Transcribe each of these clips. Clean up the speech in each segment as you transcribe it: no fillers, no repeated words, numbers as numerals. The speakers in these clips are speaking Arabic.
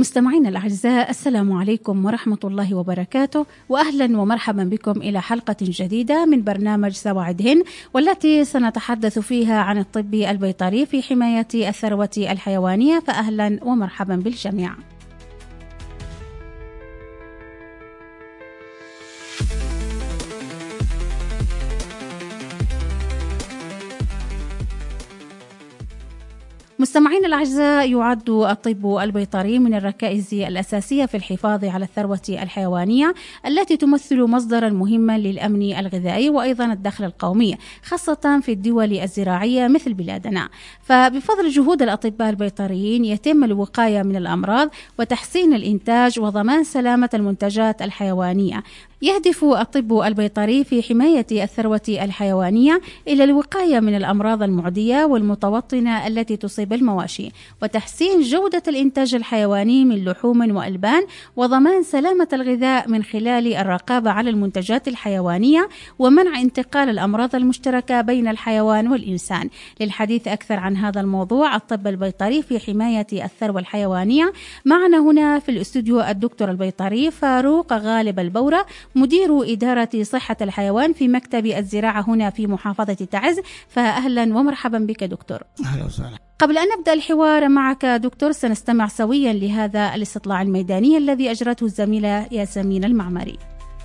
مستمعينا الأعزاء، السلام عليكم ورحمة الله وبركاته، وأهلا ومرحبا بكم إلى حلقة جديدة من برنامج سواعدهن، والتي سنتحدث فيها عن الطب البيطري في حماية الثروة الحيوانية. فأهلا ومرحبا بالجميع. مستمعين الأعزاء، يعد الطب البيطري من الركائز الأساسية في الحفاظ على الثروة الحيوانية التي تمثل مصدرا مهما للأمن الغذائي وأيضا الدخل القومي، خاصة في الدول الزراعية مثل بلادنا. فبفضل جهود الأطباء البيطريين يتم الوقاية من الأمراض وتحسين الإنتاج وضمان سلامة المنتجات الحيوانية. يهدف الطب البيطري في حماية الثروة الحيوانية إلى الوقاية من الأمراض المعدية والمتوطنة التي تصيب المواشي، وتحسين جودة الإنتاج الحيواني من لحوم وألبان، وضمان سلامة الغذاء من خلال الرقابة على المنتجات الحيوانية ومنع انتقال الأمراض المشتركة بين الحيوان والإنسان. للحديث أكثر عن هذا الموضوع، الطب البيطري في حماية الثروة الحيوانية، معنا هنا في الاستوديو الدكتور البيطري فاروق غالب البورة، مدير إدارة صحة الحيوان في مكتب الزراعة هنا في محافظة تعز. فأهلا ومرحبا بك دكتور. أهلا وسهلا. قبل أن نبدأ الحوار معك دكتور، سنستمع سويا لهذا الاستطلاع الميداني الذي أجرته الزميلة ياسمين المعمري.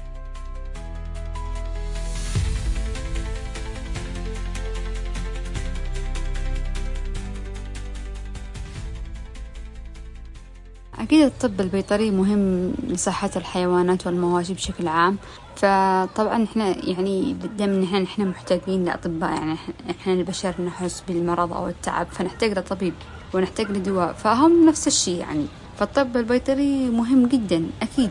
أكيد الطب البيطري مهم لصحة الحيوانات والمواشي بشكل عام. فطبعا احنا يعني دائما احنا محتاجين لأطباء، يعني احنا البشر نحس بالمرض أو التعب فنحتاج لطبيب ونحتاج لدواء، فهم نفس الشيء يعني. فالطب البيطري مهم جدا أكيد،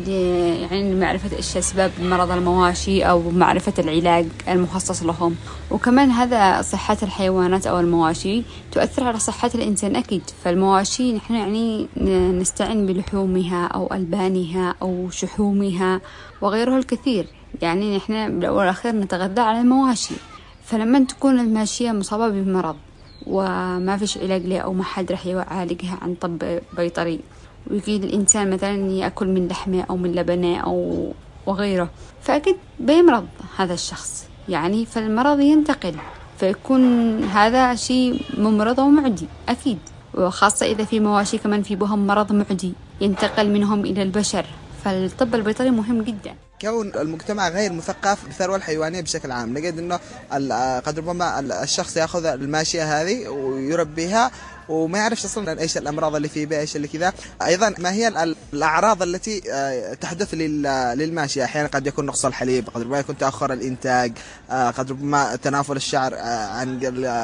يعني معرفة إيش أسباب مرض المواشي أو معرفة العلاج المخصص لهم. وكمان هذا صحة الحيوانات أو المواشي تؤثر على صحة الإنسان أكيد. فالمواشي نحن يعني نستعين بلحومها أو ألبانها أو شحومها وغيره الكثير، يعني نحن بالأول والأخير نتغذى على المواشي. فلما تكون الماشية مصابة بمرض وما فيش علاج لها أو ما حد رح يعالجها عن طب بيطري، ويجي الإنسان مثلا يأكل من لحمه أو من لبنه أو وغيره، فأكيد بيمرض هذا الشخص يعني، فالمرض ينتقل، فيكون هذا شيء ممرض ومعدي أكيد. وخاصة إذا في مواشي كمان في بهم مرض معدي ينتقل منهم إلى البشر. فالطب البيطري مهم جدا. كون المجتمع غير مثقف بالثروة الحيوانية بشكل عام، نجد إنه قد ربما الشخص يأخذ الماشية هذه ويربيها وما يعرفش أصلا إيش الأمراض اللي فيه، إيش اللي كذا. أيضا ما هي الأعراض التي تحدث للماشية؟ أحيانا قد يكون نقص الحليب، قد ربما يكون تأخر الإنتاج، قد ربما تنافل الشعر عن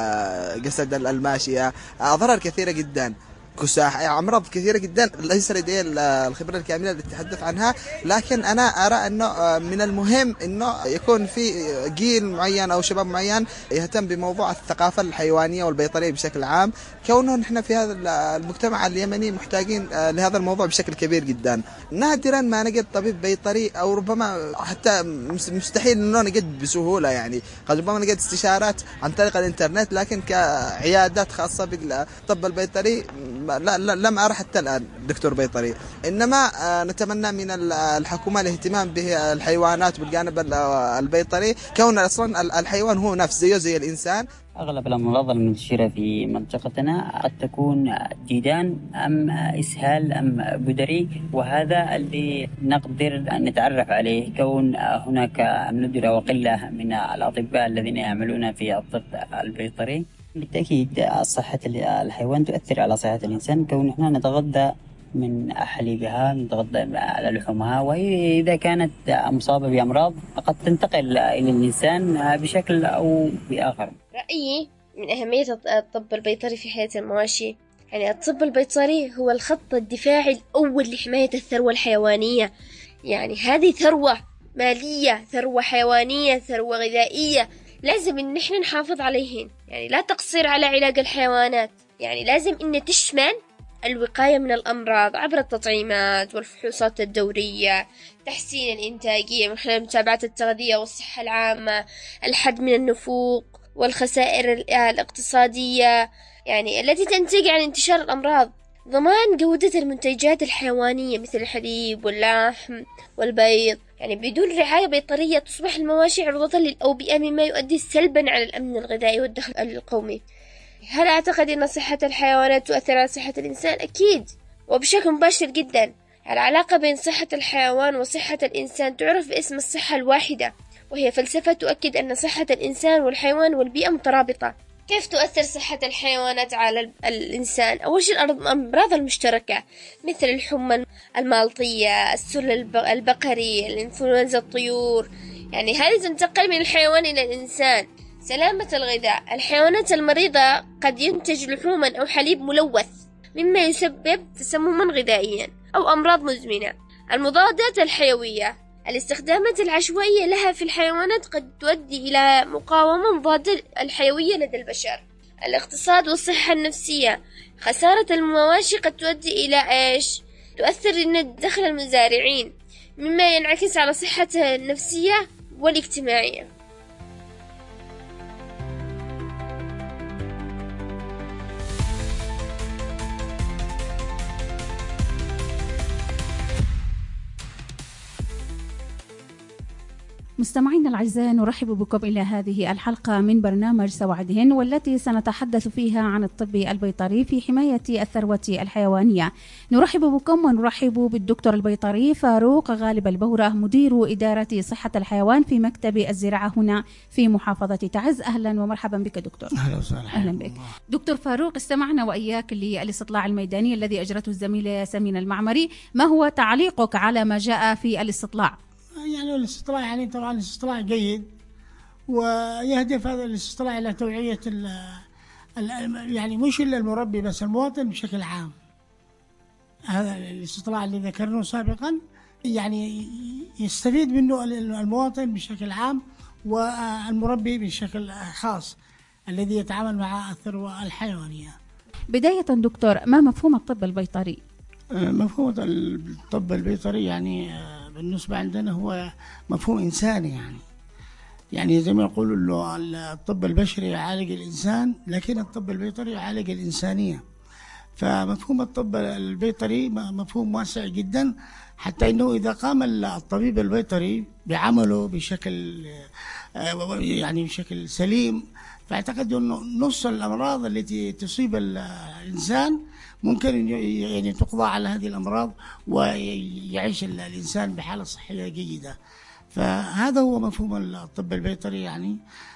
جسد الماشية، أضرار كثيرة جدا، كساح، أمراض كثيرة جدا ليس لدي الخبرة الكاملة التي تتحدث عنها. لكن أنا أرى أنه من المهم أنه يكون في جيل معين أو شباب معين يهتم بموضوع الثقافة الحيوانية والبيطرية بشكل عام، كونه نحن في هذا المجتمع اليمني محتاجين لهذا الموضوع بشكل كبير جدا. نادرا ما نجد طبيب بيطري، أو ربما حتى مستحيل أنه نجد بسهولة، يعني قد ربما نجد استشارات عن طريق الإنترنت، لكن كعيادات خاصة بالطب البيطري لا لم أرى حتى الآن دكتور بيطري. إنما نتمنى من الحكومة الاهتمام بالحيوانات بالجانب البيطري، كون أصلا الحيوان هو نفس زي الإنسان. أغلب الأمراض المنتشرة في منطقتنا قد تكون ديدان أم إسهال أم بدري، وهذا اللي نقدر نتعرف عليه كون هناك ندرة وقلة من الأطباء الذين يعملون في الطب البيطري. بالتأكيد صحة الحيوان تؤثر على صحة الإنسان، كون إحنا نتغذى من حليبها، نتغذى على لحومها، وإذا كانت مصابة بأمراض قد تنتقل إلى الإنسان بشكل أو بآخر. رأيي من أهمية الطب البيطري في حياة المواشي، يعني الطب البيطري هو الخط الدفاعي الأول لحماية الثروة الحيوانية. يعني هذه ثروة مالية، ثروة حيوانية، ثروة غذائية، لازم إن إحنا نحافظ عليهن. يعني لا تقصير على علاج الحيوانات، يعني لازم إن تشمل الوقاية من الأمراض عبر التطعيمات والفحوصات الدورية، تحسين الإنتاجية من خلال متابعة التغذية والصحة العامة، الحد من النفوق والخسائر الاقتصادية يعني التي تنتج عن انتشار الأمراض. ضمان جودة المنتجات الحيوانية مثل الحليب واللحم والبيض. يعني بدون رعاية بيطرية تصبح المواشي عرضة للأوبئة، مما يؤدي سلبا على الأمن الغذائي والدخل القومي. هل أعتقد أن صحة الحيوانات تؤثر على صحة الإنسان؟ أكيد، وبشكل مباشر جدا. العلاقة بين صحة الحيوان وصحة الإنسان تعرف باسم الصحة الواحدة، وهي فلسفة تؤكد أن صحة الإنسان والحيوان والبيئة مترابطة. كيف تؤثر صحة الحيوانات على الإنسان؟ أول شيء الأمراض المشتركة مثل الحمى المالطية، السل البقري، الإنفلونزا الطيور، يعني هذه تنتقل من الحيوان إلى الإنسان. سلامة الغذاء، الحيوانات المريضة قد ينتج لحوما أو حليب ملوث مما يسبب تسمما غذائيا أو أمراض مزمنة. المضادات الحيوية، الاستخدامات العشوائية لها في الحيوانات قد تؤدي إلى مقاومة مضادة الحيوية لدى البشر. الاقتصاد والصحة النفسية، خسارة المواشي قد تؤدي إلى إيش؟ تؤثر إن دخل المزارعين، مما ينعكس على صحته النفسية والاجتماعية. مستمعينا الأعزاء، نرحب بكم إلى هذه الحلقة من برنامج سواعدهن، والتي سنتحدث فيها عن الطب البيطري في حماية الثروة الحيوانية. نرحب بكم ونرحب بالدكتور البيطري فاروق غالب البورة، مدير إدارة صحة الحيوان في مكتب الزراعة هنا في محافظة تعز. أهلا ومرحبا بك دكتور. أهلا وسهلا. أهلا بك دكتور فاروق. استمعنا وإياك للاستطلاع الميداني الذي أجرته الزميلة ياسمين المعمري. ما هو تعليقك على ما جاء في الاستطلاع؟ يعني الاستطلاع يعني طبعا الاستطلاع جيد، ويهدف هذا الاستطلاع إلى توعية يعني مش إلا المربي بس المواطن بشكل عام. هذا الاستطلاع اللي ذكرناه سابقا يعني يستفيد منه المواطن بشكل عام والمربي بشكل خاص الذي يتعامل مع الثروة الحيوانية. بداية دكتور، ما مفهوم الطب البيطري؟ مفهوم الطب البيطري يعني بالنسبة عندنا هو مفهوم إنساني، يعني زي ما يقولوا الطب البشري يعالج الإنسان، لكن الطب البيطري يعالج الإنسانية. فمفهوم الطب البيطري مفهوم واسع جدا، حتى إنه إذا قام الطبيب البيطري بعمله بشكل يعني بشكل سليم، فأعتقد أنه نص الأمراض التي تصيب الإنسان ممكن يعني تقضى على هذه الأمراض ويعيش الإنسان بحالة صحية جيدة. فهذا هو مفهوم الطب البيطري، يعني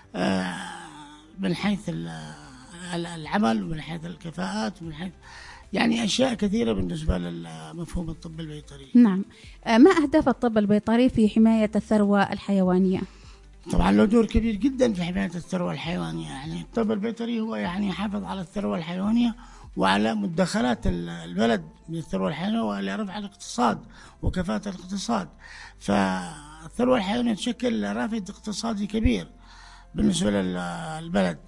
من حيث العمل ومن حيث الكفاءات ومن حيث يعني أشياء كثيرة بالنسبة لمفهوم الطب البيطري. نعم. ما أهداف الطب البيطري في حماية الثروة الحيوانية؟ طبعا له دور كبير جدا في حماية الثروة الحيوانية. يعني الطب البيطري هو يعني يحافظ على الثروة الحيوانية وعلى مدخلات البلد من الثروة الحيوانية وعلى رفع الاقتصاد وكفاءة الاقتصاد. فالثروة الحيوانية تشكل رافد اقتصادي كبير بالنسبة للبلد.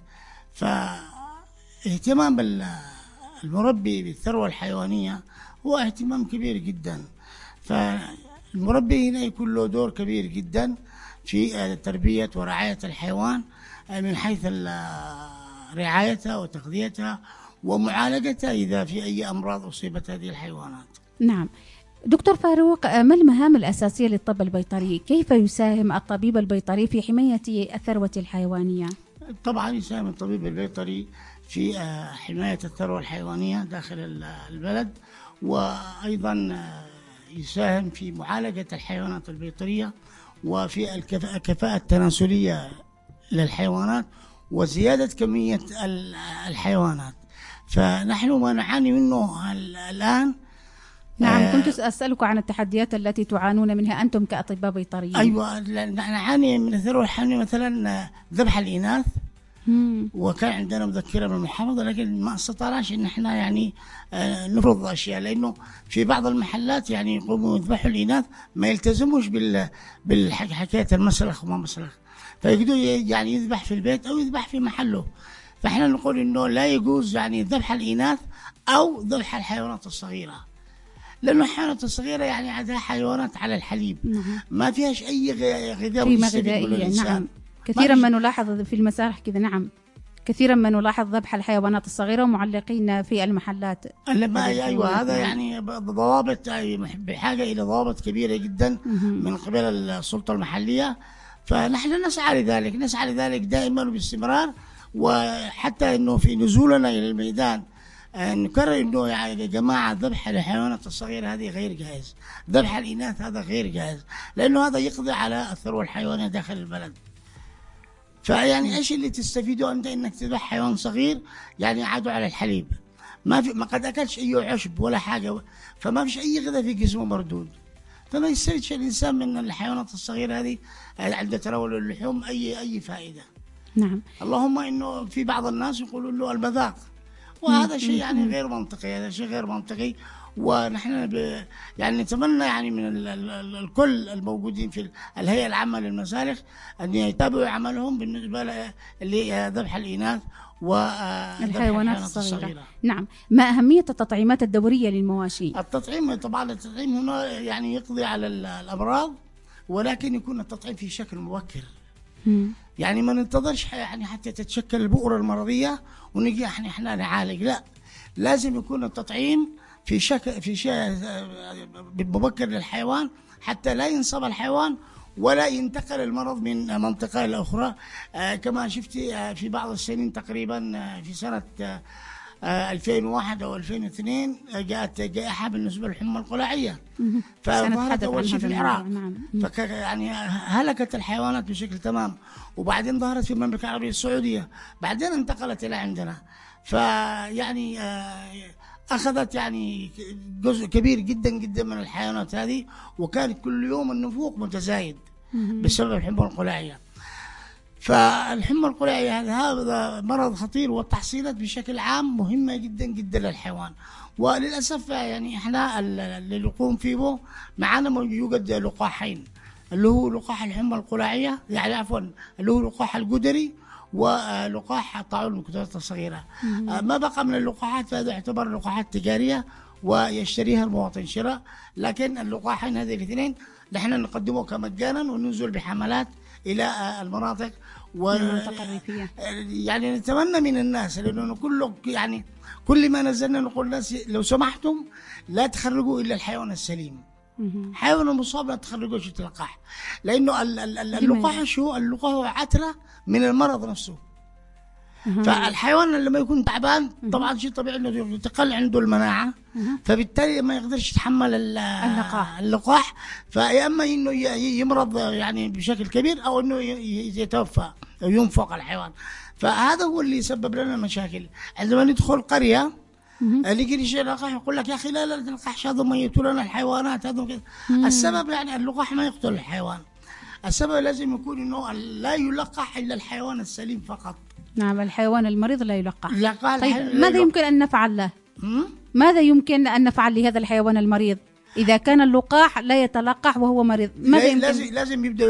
فاهتمام المربي بالثروة الحيوانية هو اهتمام كبير جدا. فالمربي هنا يكون له دور كبير جدا في تربية ورعاية الحيوان من حيث رعايتها وتغذيتها ومعالجتها إذا في أي أمراض أصيبت هذه الحيوانات. نعم. دكتور فاروق، ما المهام الأساسية للطب البيطري؟ كيف يساهم الطبيب البيطري في حماية الثروة الحيوانية؟ طبعا يساهم الطبيب البيطري في حماية الثروة الحيوانية داخل البلد، وأيضا يساهم في معالجة الحيوانات البيطرية وفي الكفاءة التناسلية للحيوانات وزيادة كمية الحيوانات. فنحن ما نعاني منه الآن. نعم، كنت أسألك عن التحديات التي تعانون منها أنتم كأطباء بيطريين. أيوة، نعاني من الثروة الحيوانية مثلا ذبح الإناث. وكان عندنا مذكرة من المحافظة، لكن ما استطعناش إن احنا يعني نفرض أشياء، لأنه في بعض المحلات يعني يقوموا يذبحوا الإناث ما يلتزموش بالحكاية المسلخ وما مسلخ، فيقدروا يعني يذبح في البيت أو يذبح في محله. فإحنا نقول إنه لا يجوز يعني ذبح الإناث أو ذبح الحيوانات الصغيرة، لأنه الحيوانات الصغيرة يعني عندها حيوانات على الحليب ما فيهاش أي غذاء غذائية. نعم، كثيرا ما نلاحظ في المسارح كذا. نعم، كثيرا ما نلاحظ ذبح الحيوانات الصغيرة ومعلقين في المحلات. أيوة هذا يعني ضوابط، بحاجة إلى ضوابط كبيرة جدا من قبل السلطة المحلية. فنحن نسعى لذلك دائما وباستمرار، وحتى أنه في نزولنا إلى الميدان نكرر أنه يا جماعة ذبح الحيوانات الصغيرة هذه غير جائز، ذبح الإناث هذا غير جائز، لأنه هذا يقضي على الثروة الحيوانية داخل البلد. فيعني ايش اللي تستفيده انت انك تذبح حيوان صغير؟ يعني عادوا على الحليب، ما قد اكلش اي عشب ولا حاجه، فما فيش اي غذاء في جسمه مردود. فما يستفيدش الانسان من الحيوانات الصغيره هذه عند تناول اللحوم اي فائده. نعم. اللهم انه في بعض الناس يقولوا له المذاق، وهذا شيء يعني غير منطقي، هذا شيء غير منطقي. ونحن يعني نتمنى يعني من الكل الموجودين في الهيئة العامة للمسالخ أن يتابعوا عملهم بالنسبة لذبح الإناث والحيوانات الصغيرة. نعم. ما أهمية التطعيمات الدورية للمواشي؟ التطعيم هنا يعني يقضي على الأمراض، ولكن يكون التطعيم في شكل مبكر. يعني ما ننتظرش يعني حتى تتشكل البؤرة المرضية ونجي احنا نعالج، لا، لازم يكون التطعيم في شيء مبكر للحيوان حتى لا ينصاب الحيوان ولا ينتقل المرض من منطقة إلى أخرى. كما شفت في بعض السنين تقريبا في سنة 2001 أو 2002 جاءت جائحة بالنسبة للحمى القلاعية، فظهرت أول شيء في العراق. يعني هلكت الحيوانات بشكل تمام، وبعدين ظهرت في المملكة العربية السعودية، بعدين انتقلت إلى عندنا. فيعني أخذت يعني جزء كبير جدا جدا من الحيوانات هذه، وكان كل يوم النفوق متزايد بسبب الحمى القلاعية. فالحمى القلاعية هذا مرض خطير، والتحصينات بشكل عام مهمة جدا جدا للحيوان. وللأسف يعني احنا اللي نقوم فيه معنا يوجد لقاحين، اللي هو لقاح الحمى القلاعية، يعني عفوا اللي هو لقاح الجدري ولقاح طاعون المكترات الصغيرة. ما بقى من اللقاحات فهذا يعتبر لقاحات تجارية ويشتريها المواطن شراء، لكن اللقاحين هذه الاثنين نحن نقدمه كمجانا وننزل بحملات إلى المناطق الريفية. يعني نتمنى من الناس، لأنه كل ما نزلنا نقول للناس لو سمحتم لا تخرجوا إلا الحيوان السليم، حيوان المصاب لا تخرجوش اللقاح، لأنه اللقاح هو عترة من المرض نفسه. فالحيوان لما يكون تعبان طبعا شيء طبيعي انه تقل عنده المناعه، فبالتالي ما يقدرش يتحمل اللقاح، فيا اما انه يمرض يعني بشكل كبير، او انه يتوفى او ينفق الحيوان. فهذا هو اللي يسبب لنا مشاكل. عندما ندخل قريه اللي يجي اللقاح يقول لك يا اخي لا اللقاح هذا ميتوا لنا الحيوانات هذا كذا. السبب يعني اللقاح ما يقتل الحيوان، السبب لازم يكون انه لا يلقح الا الحيوان السليم فقط. نعم، الحيوان المريض لا يلقح. طيب ماذا يمكن أن نفعل له؟ ماذا يمكن أن نفعل لهذا الحيوان المريض إذا كان اللقاح لا يتلقح وهو مريض؟ ماذا يمكن؟ لازم يبدأ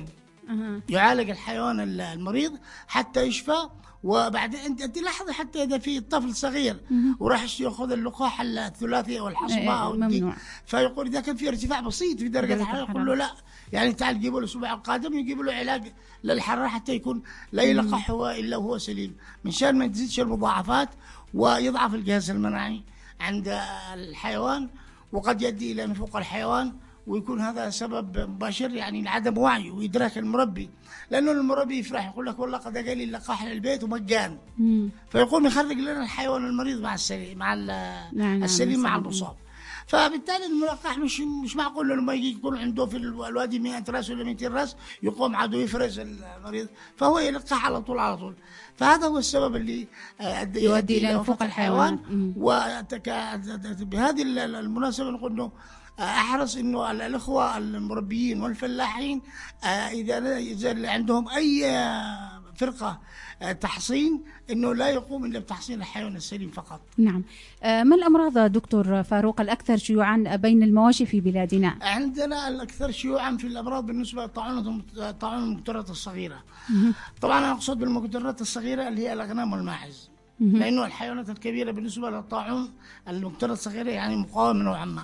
يعالج الحيوان المريض حتى يشفى. وبعدين انت لاحظي حتى اذا في طفل صغير وراح ياخذ اللقاح الثلاثي او الحصبه او ممنوع، فيقول اذا كان في ارتفاع بسيط في درجه الحراره يقول له لا، يعني تعال جيبوا له الاسبوع القادم يجيبوا له علاج للحراره حتى يكون لا يلقح هو الا وهو سليم، من شان ما تزيدش المضاعفات ويضعف الجهاز المناعي عند الحيوان، وقد يؤدي الى نفوق الحيوان، ويكون هذا سبب مباشر يعني لعدم وعي وإدراك المربي. لأنه المربي يفرح يقول لك والله قد جالي اللقاح للبيت ومجان، فيقوم يخرج لنا الحيوان المريض مع السليم السليم مع المصاب. فبالتالي اللقاح مش معقول لما يجي يكون عنده في الوادي 100 راس ولا 200 راس يقوم عدو يفرز المريض، فهو يلقح على طول. فهذا هو السبب اللي يؤدي إلى نفوق الحيوان. وبهذه المناسبة نقول إنه أحرص إنه الأخوة المربيين والفلاحين إذا عندهم أي فرقة تحصين إنه لا يقوم إلا بتحصين الحيوان السليم فقط. نعم. ما الأمراض دكتور فاروق الأكثر شيوعا بين المواشي في بلادنا؟ عندنا الأكثر شيوعا في الأمراض بالنسبة لطاعون المكترات الصغيرة. طبعا أنا أقصد بالمكترات الصغيرة اللي هي الأغنام والماعز، لأنه الحيوانات الكبيرة بالنسبة للطاعون المكترات الصغيرة يعني مقاومة نوعا ما.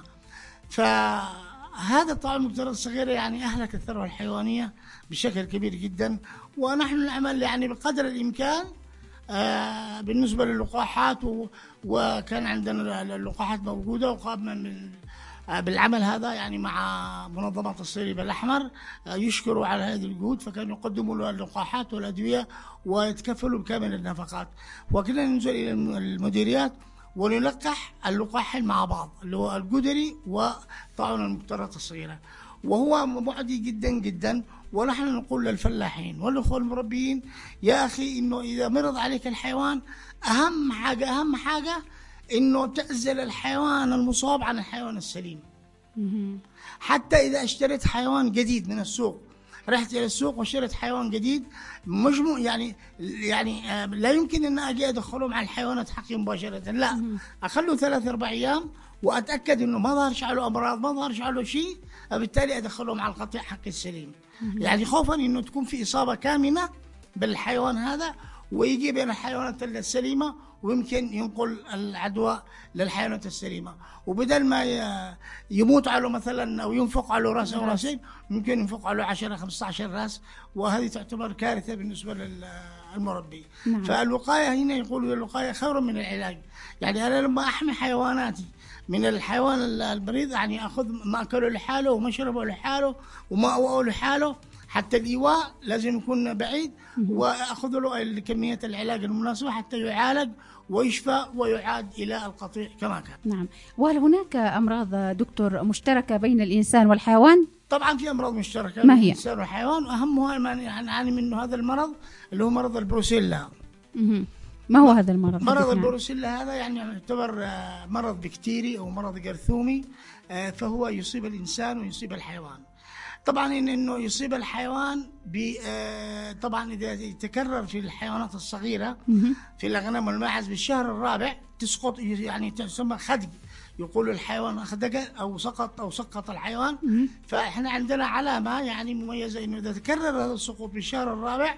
فهذا الطاعون المكترات الصغيرة يعني أهلك الثروة الحيوانية بشكل كبير جدا، ونحن نعمل يعني بقدر الإمكان بالنسبة للقاحات وكان عندنا اللقاحات موجودة، وقامنا بالعمل هذا يعني مع منظمة الصليب الأحمر، يشكروا على هذه الجهود، فكانوا يقدموا اللقاحات والأدوية ويتكفلوا بكامل النفقات. وكنا ننزل إلى المديريات ونلقح اللقاحين مع بعض، اللي هو الجدري وطاعون المبترات الصغيرة، وهو معدي جدا جدا. ونحن نقول للفلاحين والأخوة المربيين يا أخي إنه إذا مرض عليك الحيوان أهم حاجة إنه تعزل الحيوان المصاب عن الحيوان السليم. حتى إذا اشتريت حيوان جديد من السوق، رحت إلى السوق واشتريت حيوان جديد مجموع يعني لا يمكن أن أجي أدخله مع الحيوانات حقي مباشرة، لا، أخلو 3-4 أيام وأتأكد إنه ما ظهرش عليه أمراض، ما ظهرش عليه شيء، بالتالي أدخله مع القطيع حقي السليم. يعني خوفا إنه تكون في إصابة كامنة بالحيوان هذا ويجي بين الحيوانات السليمة، ويمكن ينقل العدوى للحيوانات السليمة، وبدل ما يموت على مثلا أو ينفق على راس أو راسين، ممكن ينفق على 10-15 راس، وهذه تعتبر كارثة بالنسبة للمربي. فالوقاية هنا يقولوا الوقاية خير من العلاج. يعني أنا لما أحمي حيواناتي من الحيوان المريض، يعني أخذ مأكله لحاله ومشربه لحاله ومأواه لحاله، حتى الإيواء لازم يكون بعيد، وأخذ له كمية العلاج المناسبة حتى يعالج ويشفى ويعاد إلى القطيع كما كان. نعم. وهل هناك أمراض دكتور مشتركة بين الإنسان والحيوان؟ طبعا في أمراض مشتركة بين الإنسان والحيوان، وأهمها ما نعاني منه هذا المرض اللي هو مرض البروسيلا. ما هو هذا المرض؟ مرض البروسيلا هذا يعني يعتبر مرض بكتيري أو مرض جرثومي، فهو يصيب الإنسان ويصيب الحيوان. طبعا إنه يصيب الحيوان طبعا إذا يتكرر في الحيوانات الصغيرة في الأغنام والماعز بالشهر الرابع تسقط، يعني تسمى خدج، يقول الحيوان أخدج أو سقط الحيوان. فإحنا عندنا علامة يعني مميزة إنه إذا تكرر هذا السقوط بالشهر الرابع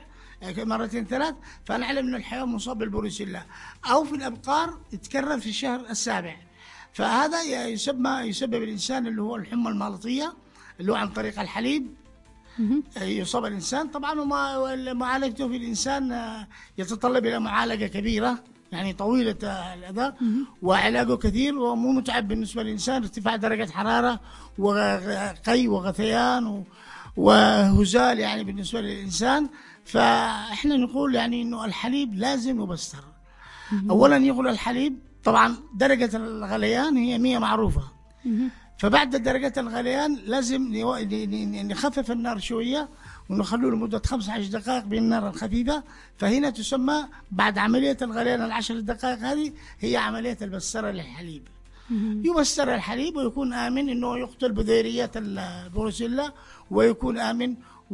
2-3 فنعلم إن الحيوان مصاب بالبروسيلا. أو في الأبقار يتكرر في الشهر السابع، فهذا يسبب الإنسان اللي هو الحمى المالطية اللي هو عن طريق الحليب يصاب الإنسان. طبعا ومعالجته في الإنسان يتطلب إلى معالجة كبيرة يعني طويلة الأداء، وعلاجه كثير ومو متعب بالنسبة للإنسان، ارتفاع درجة حرارة وقي وغثيان وهزال يعني بالنسبة للإنسان. فإحنا نقول يعني إنه الحليب لازم يبستر. أولا يغلى الحليب، طبعا درجة الغليان هي 100 معروفة، فبعد درجة الغليان لازم نخفف النار شوية ونخلوه لمدة 15 دقائق بالنار الخفيفة. فهنا تسمى بعد عملية الغليان 10 دقائق هذه هي عملية البسرة للحليب. يبسر الحليب ويكون آمن إنه يقتل بذيريات البروسيلا، ويكون آمن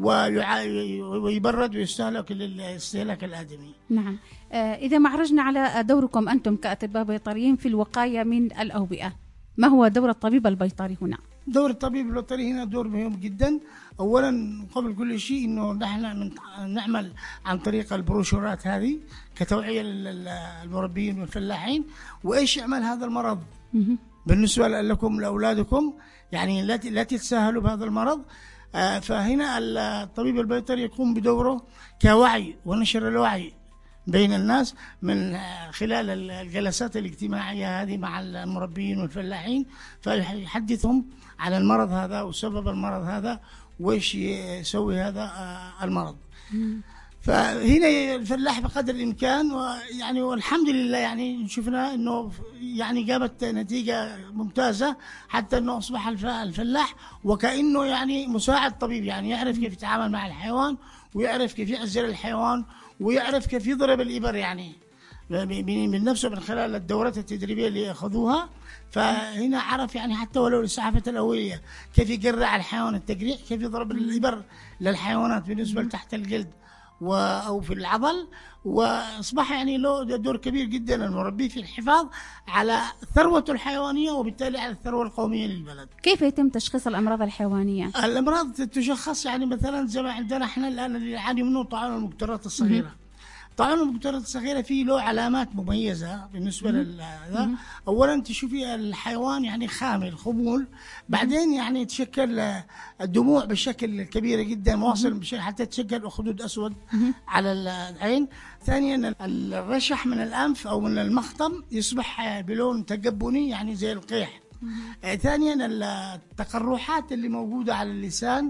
ويبرد ويستهلك للاستهلاك الآدمي. نعم. إذا ما عرجنا على دوركم أنتم كأطباء بيطريين في الوقاية من الأوبئة، ما هو دور الطبيب البيطري هنا؟ دور الطبيب البيطري هنا دور مهم جدا. أولا قبل كل شيء إنه نحن نعمل عن طريق البروشورات هذه كتوعية للمربيين والفلاحين، وإيش يعمل هذا المرض بالنسبة لكم لأولادكم، يعني لا تتساهلوا بهذا المرض. فهنا الطبيب البيطري يقوم بدوره كوعي ونشر الوعي بين الناس من خلال الجلسات الاجتماعية هذه مع المربيين والفلاحين، فيحدثهم عن المرض هذا وسبب المرض هذا وإيش يسوي هذا المرض. فهنا الفلاح بقدر الإمكان ويعني والحمد لله يعني شفنا إنه يعني جابت نتيجة ممتازة، حتى إنه أصبح الفلاح وكأنه يعني مساعد طبيب، يعني يعرف كيف يتعامل مع الحيوان ويعرف كيف يعزل الحيوان ويعرف كيف يضرب الإبر يعني من نفسه من خلال الدورات التدريبية اللي يأخذوها. فهنا عرف يعني حتى ولو الإسعافات الأولية كيف يقرع الحيوان التقريع، كيف يضرب الإبر للحيوانات بالنسبة لتحت الجلد أو في العضل. وأصبح يعني له دور كبير جدا المربي في الحفاظ على ثروته الحيوانية وبالتالي على الثروة القومية للبلد. كيف يتم تشخيص الأمراض الحيوانية؟ الأمراض تشخص يعني مثلا زي ما عندنا احنا الآن اللي نعاني منه طاعون المبترات الصغيرة. طبعا البكتيريات الصغيرة فيه له علامات مميزة بالنسبة لهذا. أولا تشوفي الحيوان يعني خمول، بعدين يعني يتشكل الدموع بشكل كبير جدا واصل بشكل حتى تشكل أخدود أسود على العين. ثانيا الرشح من الأنف أو من المخطم يصبح بلون تقبني يعني زي القيح. ثانيا التقرحات اللي موجودة على اللسان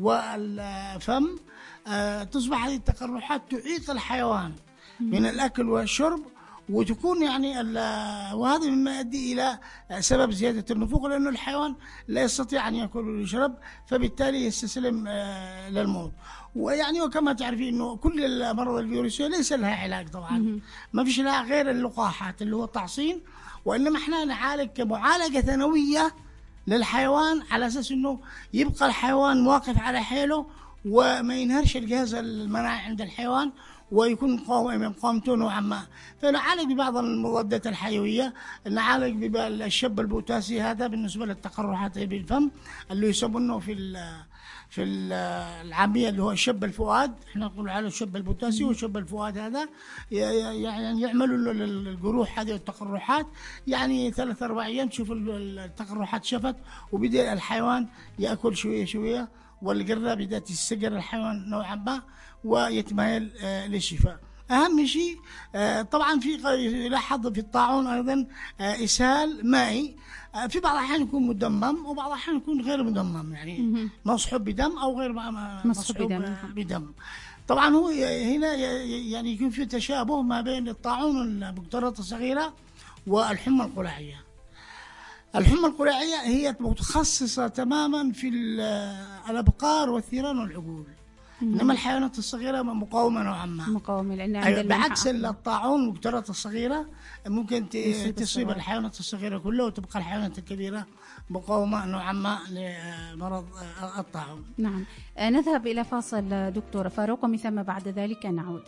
والفم تصبح هذه التقرحات تعيق الحيوان من الأكل والشرب، وتكون يعني وهذا مما يؤدي إلى سبب زيادة النفوق، لأنه الحيوان لا يستطيع أن يأكل ويشرب، فبالتالي يستسلم للموت. ويعني وكما تعرفين أنه كل الأمراض الفيروسية ليس لها علاج طبعا، ما فيش لها غير اللقاحات اللي هو التعصين، وإنما احنا نعالج كمعالجة ثانوية للحيوان على أساس أنه يبقى الحيوان واقف على حيله وما ينهرش الجهاز المناعي عند الحيوان ويكون قوامته نوعا ما. فنعالج ببعض المضادات الحيوية، نعالج بالشب البوتاسي، هذا بالنسبة للتقرحات بالفم اللي يسمونه في العامية اللي هو الشب الفؤاد، احنا نقول على الشب البوتاسي والشب الفؤاد، هذا يعني يعملوا الجروح هذه والتقرحات، يعني 3-4 أيام تشوف التقرحات شفت وبدأ الحيوان يأكل شوية شوية، والقرة بدأت يستقر الحيوان نوعا ما ويتمايل للشفاء. أهم شيء طبعا في لاحظ في الطاعون أيضا إسهال مائي، في بعض الأحيان يكون مدمم وبعض الأحيان يكون غير مدمم، يعني مصحوب بدم أو غير مصحوب بدم. طبعا هو هنا يعني يكون في تشابه ما بين الطاعون البكتيريات الصغيرة والحمى القلاعية. الحمى القلاعية هي متخصصة تماما في الأبقار والثيران والعقول، إنما الحيوانات الصغيرة مقاومة نوعا ما، مقاومة لأن عند بعكس الطاعون البكتيريات الصغيرة ممكن تصيب الحيوانات الصغيرة كلها وتبقى الحيوانات الكبيرة مقاومة نوعا ما لمرض الطاعون. نعم، نذهب إلى فاصل دكتور فاروق، ومن ثم بعد ذلك نعود.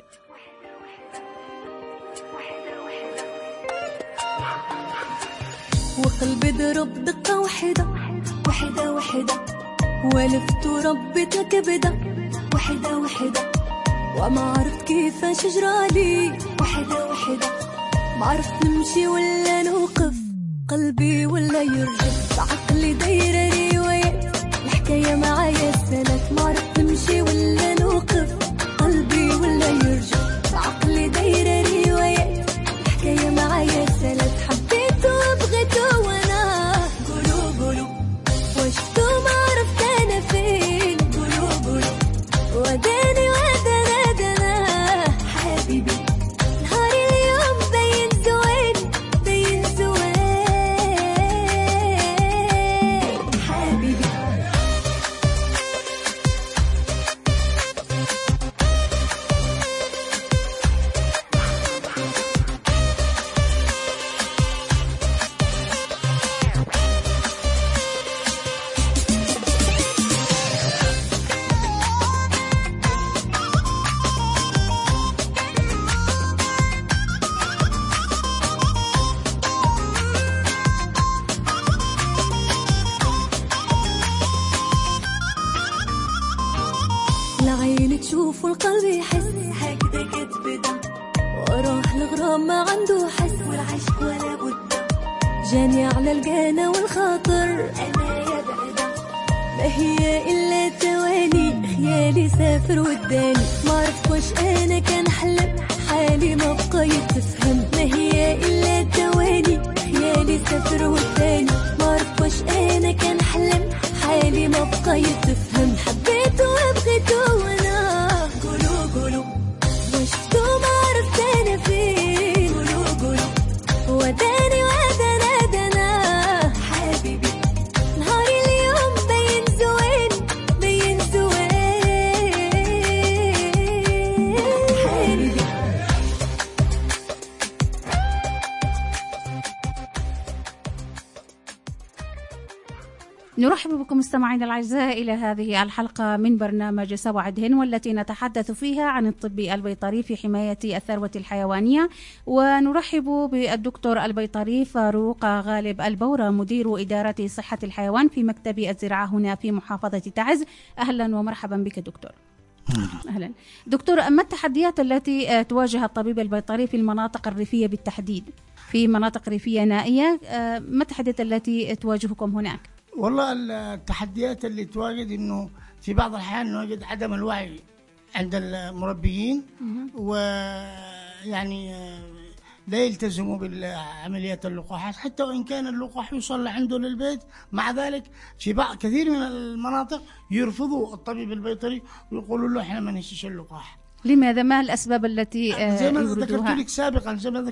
وقلبي ضرب دقة واحدة واحدة واحدة، ولفت وربت كبدة واحدة واحدة، وما عرفت كيفاش جرالي واحدة واحدة، ما عرفت نمشي ولا نوقف، قلبي ولا يرجف، عقلي دايرة روايات، الحكاية معايا سلك، ما عرفت نمشي ولا نوقف، قلبي ولا يرجف، عقلي دايرة روايات، الحكاية معايا سلك، حبيته وبغيته وانا قولوا قولوا، وشفتو ما عرفت انا فين، قولوا قولوا، وداني ودنا دنا حبيبي، نهاري اليوم بين زوين بين زوين حبيبي. العين تشوف والقلب يحس، هكذا كتبدا وراه الغرام ما عنده حس، والعشق ولا بد جاني على القانا والخاطر، انا يا بعدا ما هي الا تواني، خيالي سافر وداني، ما عرفت واش انا كان حلم، حالي ما بقى يتفهم، ما هي الا تواني، خيالي سافر وداني، ما عرفت واش انا كان حلم، حالي ما بقى يتفهم، حبيته وبغيته وانا قولوا قولوا، وشفتو ما عرفت انا فين، قولوا قولوا، وداني ودنا دنا حبيبي، نهاري اليوم بين زوين بين زوين حبيبي. نرحب بكم مستمعينا الأعزاء إلى هذه الحلقة من برنامج سوعدهن، والتي نتحدث فيها عن الطب البيطري في حماية الثروة الحيوانية، ونرحب بالدكتور البيطري فاروق غالب البورة، مدير إدارة صحة الحيوان في مكتب الزراعة هنا في محافظة تعز. أهلا ومرحبا بك دكتور. أهلا دكتور، ما التحديات التي تواجه الطبيب البيطري في المناطق الريفية بالتحديد، في مناطق ريفية نائية، ما التحديات التي تواجهكم هناك؟ والله التحديات اللي تواجد إنه في بعض الأحيان نواجه عدم الوعي عند المربيين، ويعني لا يلتزموا بعمليات اللقاحات، حتى وإن كان اللقاح يوصل عنده للبيت، مع ذلك في بعض كثير من المناطق يرفضوا الطبيب البيطري ويقولوا له احنا ما نشتري اللقاح. لماذا؟ ما الأسباب التي زي ما ذكرت لك سابقا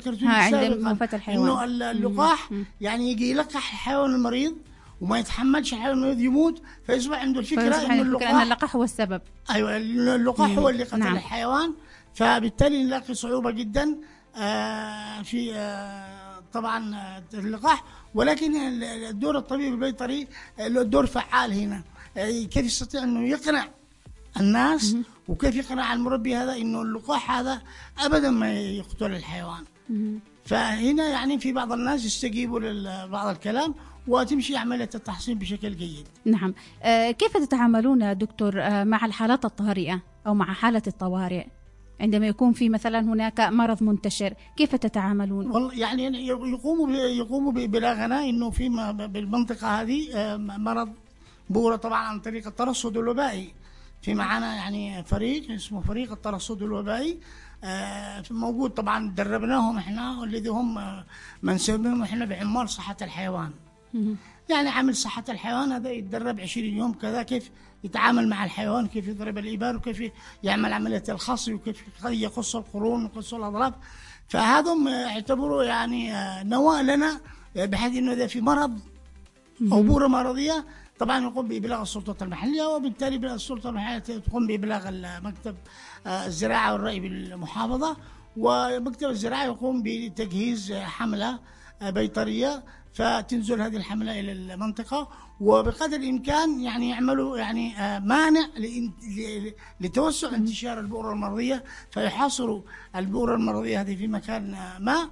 إنه اللقاح يعني يجي يلقح الحيوان المريض وما يتحملش الحيوان المريض يموت، فيصبح عنده الفكرة إنه اللقاح هو السبب. أيوة، اللقاح هو اللي قتل الحيوان، فبالتالي نلاقي صعوبة جدا في طبعا اللقاح. ولكن الدور الطبيب البيطري له دور فعال هنا، كيف يستطيع انه يقنع الناس وكيف يقنع المربي هذا انه اللقاح هذا ابدا ما يقتل الحيوان. فهنا يعني في بعض الناس يستجيبوا لبعض الكلام وتمشي عملية التحصين بشكل جيد. نعم. كيف تتعاملون دكتور مع الحالات الطارئة أو مع حالة الطوارئ عندما يكون في مثلا هناك مرض منتشر؟ كيف تتعاملون؟ والله يعني يقوموا ببلاغنا انه في بالمنطقه هذه مرض بورة، طبعا عن طريق الترصد الوبائي. في معنا يعني فريق اسمه فريق الترصد الوبائي موجود، طبعا دربناهم احنا، والذي هم منسوبهم احنا بعمال صحة الحيوان. يعني عامل صحة الحيوان هذا يتدرب 20 يوم كذا، كيف يتعامل مع الحيوان، كيف يضرب الإبر، وكيف يعمل عملية الخصي، وكيف يقص القرون ويقص الأضراس. فهذم يعتبروا يعني نواة لنا، بحيث إنه إذا في مرض أو بورة مرضية طبعا يقوم بإبلاغ السلطات المحلية، وبالتالي السلطة المحلية تقوم بإبلاغ مكتب الزراعة والري بالمحافظة، ومكتب الزراعة يقوم بتجهيز حملة بيطرية فتنزل هذه الحملة إلى المنطقة، وبقدر الإمكان يعني يعملوا يعني مانع لتوسع انتشار البؤرة المرضية، فيحاصروا البؤرة المرضية هذه في مكان ما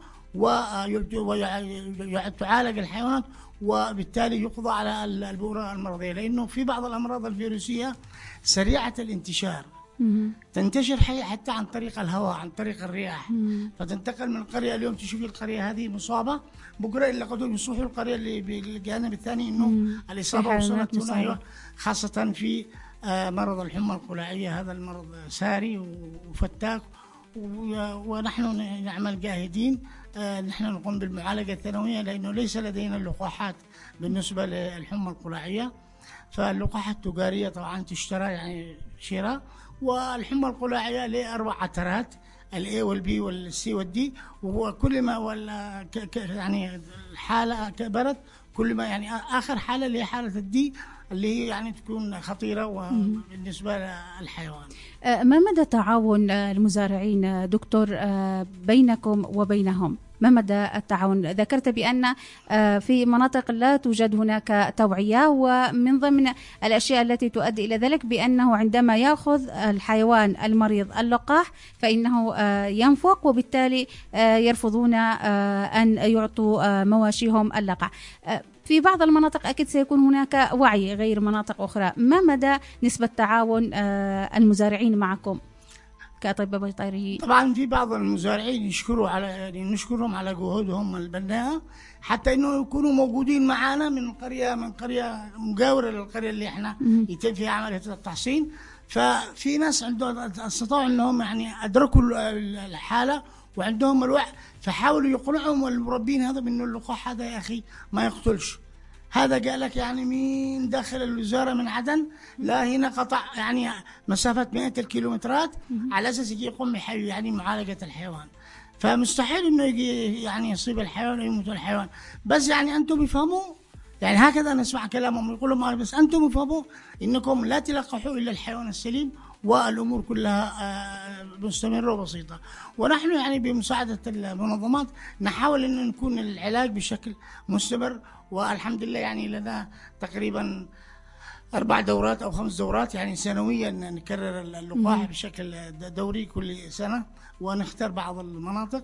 وتعالج الحيوانات، وبالتالي يقضى على البؤرة المرضية، لأنه في بعض الأمراض الفيروسية سريعة الانتشار، تنتشر حتى عن طريق الهواء، عن طريق الرياح، فتنتقل من قرية. اليوم تشوفي القرية هذه مصابة، بكرة إلا قد يصبحوا القرية اللي بالجانب الثاني إنه الإصابة وصلت هنا، خاصة في مرض الحمى القلاعية. هذا المرض ساري وفتاك، ونحن نعمل جاهدين. نحن نقوم بالمعالجة الثانوية، لأنه ليس لدينا اللقاحات بالنسبة للحمى القلاعية، فاللقاحات التجارية طبعا تشترى يعني شراء، والحمى القلاعية له 4 عترات، الA والB والC والD، وكل ما يعني الحالة كبرت، كل ما يعني آخر حالة اللي هي حالة الD اللي هي يعني تكون خطيرة بالنسبة للحيوان. ما مدى تعاون المزارعين دكتور بينكم وبينهم؟ ما مدى التعاون؟ ذكرت بأن في مناطق لا توجد هناك توعية، ومن ضمن الأشياء التي تؤدي إلى ذلك بأنه عندما يأخذ الحيوان المريض اللقاح فإنه ينفق، وبالتالي يرفضون أن يعطوا مواشيهم اللقاح. في بعض المناطق أكيد سيكون هناك وعي غير مناطق أخرى. ما مدى نسبة تعاون المزارعين معكم كأطباء بيطريين؟ طبعا في بعض المزارعين نشكرهم على جهودهم البناءة، حتى انه يكونوا موجودين معنا من قرية مجاورة للقرية اللي احنا يتم فيها عملية التحصين. ففي ناس عندهم استطاعوا انهم يعني ادركوا الحالة وعندهم الوعي، فحاولوا يقنعهم المربين هذا بانه اللقاح هذا يا اخي ما يقتلش. هذا قال لك يعني من داخل الوزارة من عدن، لا هنا قطع يعني مسافة 100 الكيلومترات على أساس يجي يقوم يعني معالجة الحيوان. فمستحيل إنه يجي يعني يصيب الحيوان ويموت الحيوان، بس يعني أنتم يفهموا، يعني هكذا نسمع كلامهم يقولوا بس أنتم يفهموا إنكم لا تلقحوا إلا الحيوان السليم، والأمور كلها مستمرة وبسيطة. ونحن يعني بمساعدة المنظمات نحاول أن نكون العلاج بشكل مستمر، والحمد لله يعني لنا تقريبا 4 دورات أو 5 دورات يعني سنويا نكرر اللقاح بشكل دوري كل سنة، ونختار بعض المناطق،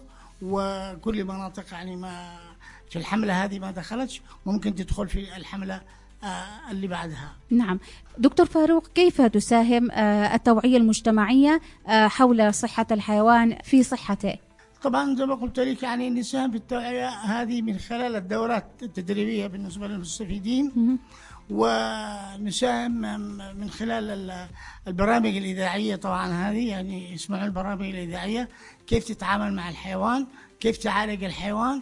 وكل مناطق يعني ما في الحملة هذه ما دخلتش ممكن تدخل في الحملة اللي بعدها. نعم دكتور فاروق، كيف تساهم التوعية المجتمعية حول صحة الحيوان في صحته؟ طبعا زي ما قلت لك يعني نساهم في التوعية هذه من خلال الدورات التدريبية بالنسبة للمستفيدين، ونساهم من خلال البرامج الإذاعية. طبعا هذه يعني يسمعوا البرامج الإذاعية كيف تتعامل مع الحيوان، كيف تعالج الحيوان،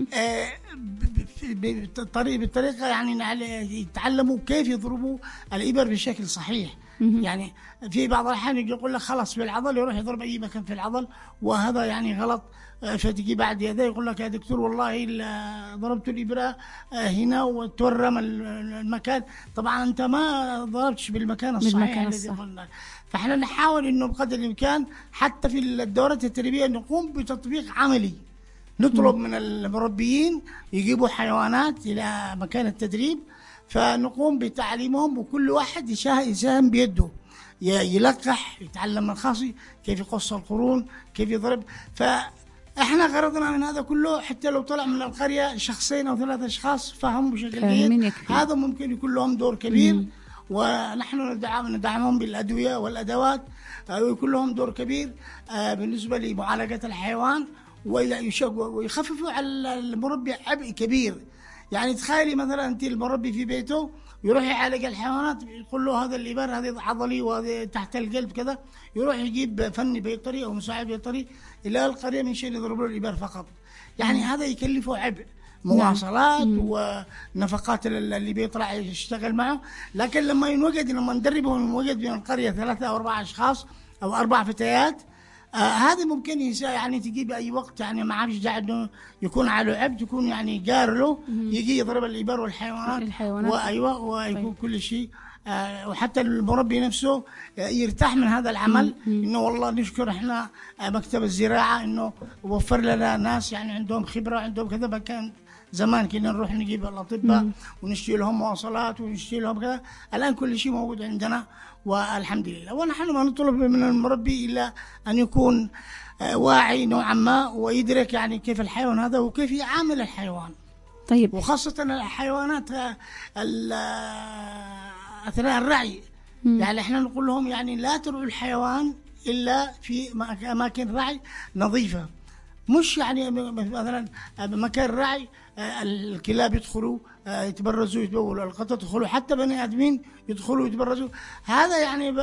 بالطريقة يعني يتعلموا كيف يضربوا الإبر بشكل صحيح. يعني في بعض الأحيان يقول لك خلاص بالعضل، يروح يضرب أي مكان في العضل، وهذا يعني غلط. فتجي بعد يده يقول لك يا دكتور والله ضربت الإبرة هنا وتورم المكان. طبعا أنت ما ضربتش بالمكان الصحيح الذي قلنا. فإحنا نحاول إنه بقدر الإمكان حتى في الدورات التدريبية نقوم بتطبيق عملي. نطلب من المربيين يجيبوا حيوانات إلى مكان التدريب، فنقوم بتعليمهم، وكل واحد يساهم بيده، يلقح، يتعلم الخاصي، كيف يقص القرون، كيف يضرب. فإحنا غرضنا من هذا كله حتى لو طلع من القرية 2 أو 3 أشخاص فهموا بشكل جيد، هذا ممكن يكون لهم دور كبير. ونحن ندعمهم بالأدوية والأدوات، ويكون لهم دور كبير بالنسبة لمعالجة الحيوان، ويخففوا على المربي عبء كبير. يعني تخيلي مثلا أنت المربي في بيته يروح يعالج الحيوانات، يقول له هذا الإبر هذا عضلي وهذا تحت القلب كذا، يروح يجيب فني بيطري أو مساعد بيطري إلى القرية من شيء يضرب له الإبر فقط. يعني هذا يكلفه عبء، مواصلات ونفقات اللي بيطلع يشتغل معه. لكن لما ندربه ونوجد من القرية 3 أو 4 أشخاص أو 4 فتيات، هذا ممكن يعني تجيب أي وقت، يعني ما عارفش قاعد يكون على عبد، يكون يعني جار له يجي يضرب الإبر والحيوانات. وأيوة ويكون كل شيء. وحتى المربي نفسه يرتاح من هذا العمل، إنه والله نشكر إحنا مكتب الزراعة إنه وفر لنا ناس يعني عندهم خبرة عندهم كذا. مكان زمان كنا نروح نجيب الأطباء ونشتري لهم مواصلات ونشتري لهم كذا، الآن كل شيء موجود عندنا والحمد لله. ونحن ما نطلب من المربي إلا أن يكون واعي نوعا ما، ويدرك يعني كيف الحيوان هذا وكيف يعامل الحيوان. طيب، وخاصة الحيوانات أثناء الرعي. يعني احنا نقول لهم يعني لا ترعوا الحيوان إلا في أماكن رعي نظيفة، مش يعني مثلا مكان رعي الكلاب يدخلوا يتبرزوا يتبولوا، القطط يدخلوا، حتى بني آدمين يدخلوا يتبرزوا. هذا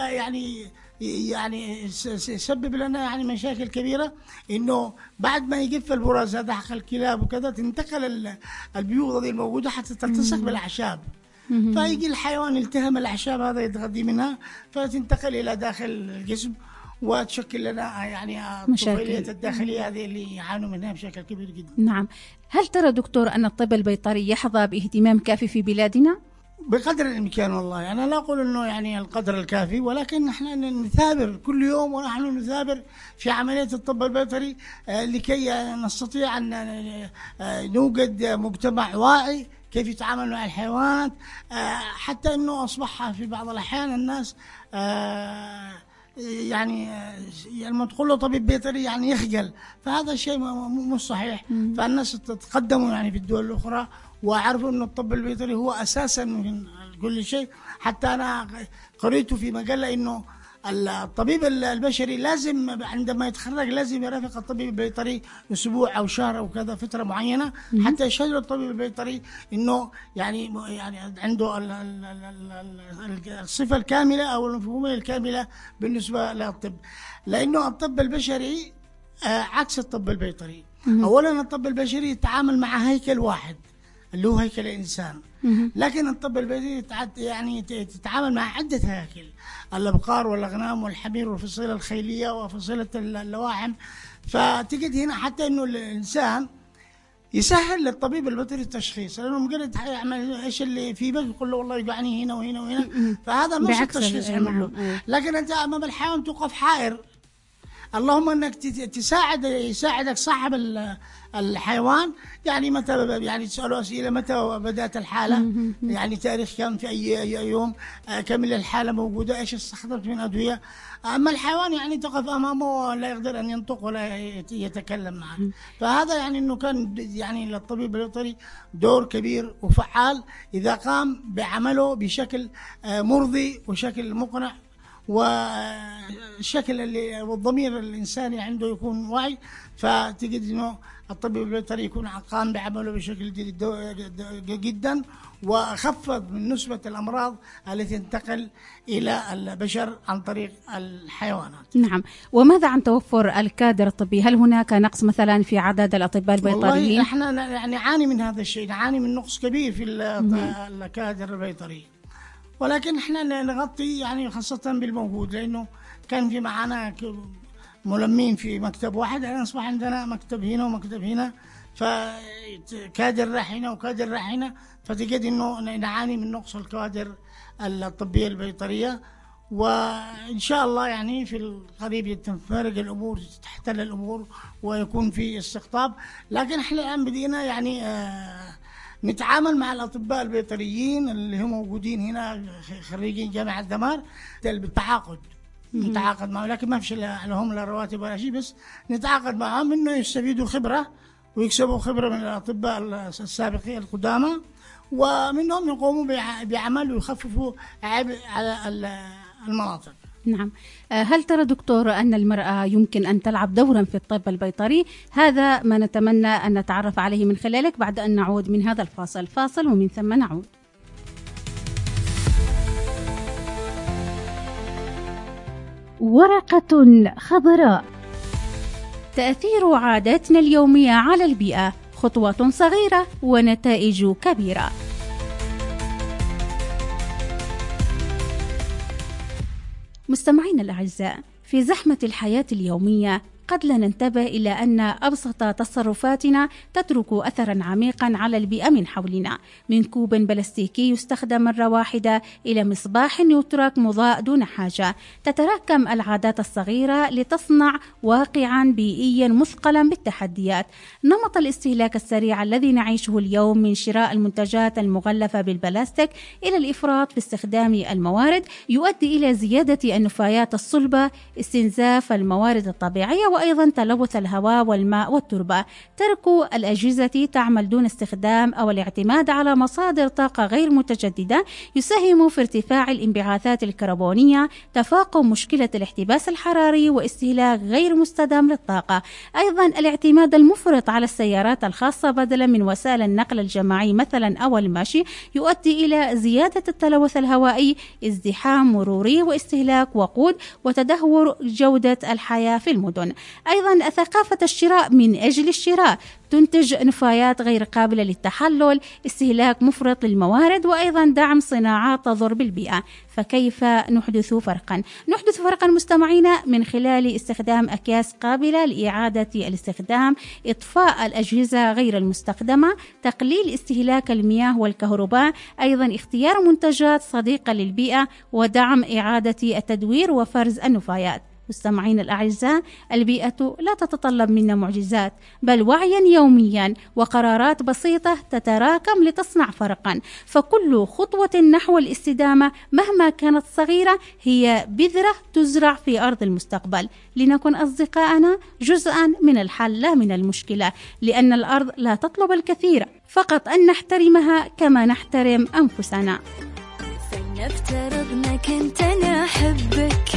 يعني يسبب لنا يعني مشاكل كبيرة، إنه بعد ما يجف البراز هذا حق الكلاب وكذا تنتقل البيوض هذه الموجودة حتى تلتصق بالأعشاب، فيجي الحيوان يلتهم الأعشاب هذا يتغذي منها، فتنتقل إلى داخل الجسم وتشكل لنا يعني الطفيلية الداخلية هذه اللي يعانوا منها بشكل كبير جدا. نعم. هل ترى دكتور أن الطب البيطري يحظى باهتمام كافي في بلادنا؟ بقدر الإمكان والله. أنا لا أقول أنه يعني القدر الكافي، ولكن نحن نثابر كل يوم، ونحن نثابر في عملية الطب البيطري لكي نستطيع أن نوجد مجتمع واعي كيف يتعامل مع الحيوانات. حتى أنه أصبح في بعض الأحيان الناس يعني لما تقول له طبيب بيطري يعني يخجل، فهذا شيء مش صحيح. فالناس تتقدموا يعني في الدول الأخرى وعرفوا أن الطب البيطري هو أساسا من كل شيء. حتى أنا قريت في مجلة أنه الطبيب البشري لازم عندما يتخرج لازم يرافق الطبيب البيطري أسبوع أو شهر أو كذا فترة معينة حتى يشهد الطبيب البيطري إنه يعني عنده الصفة الكاملة أو المفهومية الكاملة بالنسبة للطب. لأنه الطب البشري عكس الطب البيطري. أولا الطب البشري يتعامل مع هيكل واحد اللي هو هيكل الإنسان، لكن الطب البيطري يعني تتعامل مع عدة هياكل، الأبقار والأغنام والحمير والفصيلة الخيلية وفصيلة اللواحم. فتجد هنا حتى إنه الإنسان يسهل للطبيب البيطري التشخيص، لأنه مجرد يعمل إيش اللي في بالك يقول له والله يوجعني هنا وهنا وهنا، فهذا نص التشخيص يعمل له. لكن أنت أمام الحيوان توقف حائر، اللهم أنك يساعدك صاحب الحيوان، يعني متى، يعني تسأله أسئلة متى بدأت الحالة، يعني تاريخ كم، في أي يوم، كم الحالة موجودة، إيش استخدمت من أدوية. أما الحيوان يعني تقف أمامه لا يقدر أن ينطق ولا يتكلم معك. فهذا يعني أنه كان يعني للطبيب البيطري دور كبير وفعال إذا قام بعمله بشكل مرضي وشكل مقنع، والشكل اللي والضمير الإنساني عنده يكون واعي، فتجد إنه الطبيب البيطري يكون قام بعمله بشكل جدا، وخفض من نسبة الأمراض التي تنتقل إلى البشر عن طريق الحيوانات. نعم. وماذا عن توفر الكادر الطبي؟ هل هناك نقص مثلا في عدد الأطباء البيطريين؟ والله نحن يعني نعاني من هذا الشيء، نعاني من نقص كبير في الكادر البيطري، ولكن احنا نغطي يعني خاصة بالموجود، لأنه كان في معنا ملمين في مكتب واحد، يعني أصبح عندنا مكتب هنا ومكتب هنا، فكادر راح هنا وكادر راح هنا، فتجد إنه نعاني من نقص الكوادر الطبية البيطرية. وإن شاء الله يعني في القريب تنفرج الأمور، تحتل الأمور ويكون في استقطاب. لكن احنا الآن بدينا يعني نتعامل مع الأطباء البيطريين اللي هم موجودين هنا خريجين جامعة دمار بالتعاقد، نتعاقد معهم، لكن ما فيش لهم لا رواتب ولا شيء، بس نتعاقد معهم إنه يستفيدوا خبرة ويكسبوا خبرة من الأطباء السابقين القدامى، ومنهم يقوموا بعمل ويخففوا عبء على المناطق. نعم. هل ترى دكتور أن المرأة يمكن أن تلعب دورا في الطب البيطري؟ هذا ما نتمنى أن نتعرف عليه من خلالك بعد أن نعود من هذا الفاصل ومن ثم نعود. ورقة خضراء. تأثير عاداتنا اليومية على البيئة، خطوات صغيرة ونتائج كبيرة. مستمعينا الأعزاء، في زحمة الحياة اليومية قد لا ننتبه إلى أن أبسط تصرفاتنا تترك أثرا عميقا على البيئة من حولنا، من كوب بلاستيكي يستخدم مرة واحدة إلى مصباح يترك مضاء دون حاجة. تتراكم العادات الصغيرة لتصنع واقعا بيئيا مثقلا بالتحديات. نمط الاستهلاك السريع الذي نعيشه اليوم، من شراء المنتجات المغلفة بالبلاستيك إلى الإفراط في استخدام الموارد، يؤدي إلى زيادة النفايات الصلبة، استنزاف الموارد الطبيعية، وأيضا تلوث الهواء والماء والتربة. ترك الأجهزة تعمل دون استخدام أو الاعتماد على مصادر طاقة غير متجددة يساهم في ارتفاع الانبعاثات الكربونية، تفاقم مشكلة الاحتباس الحراري، واستهلاك غير مستدام للطاقة. أيضا الاعتماد المفرط على السيارات الخاصة بدلا من وسائل النقل الجماعي مثلا أو المشي يؤدي إلى زيادة التلوث الهوائي، ازدحام مروري، واستهلاك وقود، وتدهور جودة الحياة في المدن. أيضا ثقافة الشراء من أجل الشراء تنتج نفايات غير قابلة للتحلل، استهلاك مفرط للموارد، وأيضا دعم صناعات تضر بالبيئة. فكيف نحدث فرقا؟ نحدث فرقا مستمعينا من خلال استخدام أكياس قابلة لإعادة الاستخدام، إطفاء الأجهزة غير المستخدمة، تقليل استهلاك المياه والكهرباء، أيضا اختيار منتجات صديقة للبيئة، ودعم إعادة التدوير وفرز النفايات. مستمعين الأعزاء، البيئة لا تتطلب منا معجزات، بل وعيا يوميا وقرارات بسيطة تتراكم لتصنع فرقا. فكل خطوة نحو الاستدامة مهما كانت صغيرة هي بذرة تزرع في أرض المستقبل. لنكن أصدقائنا جزءا من الحل لا من المشكلة، لأن الأرض لا تطلب الكثير، فقط أن نحترمها كما نحترم أنفسنا. فلنفترض انك انت انا احبك،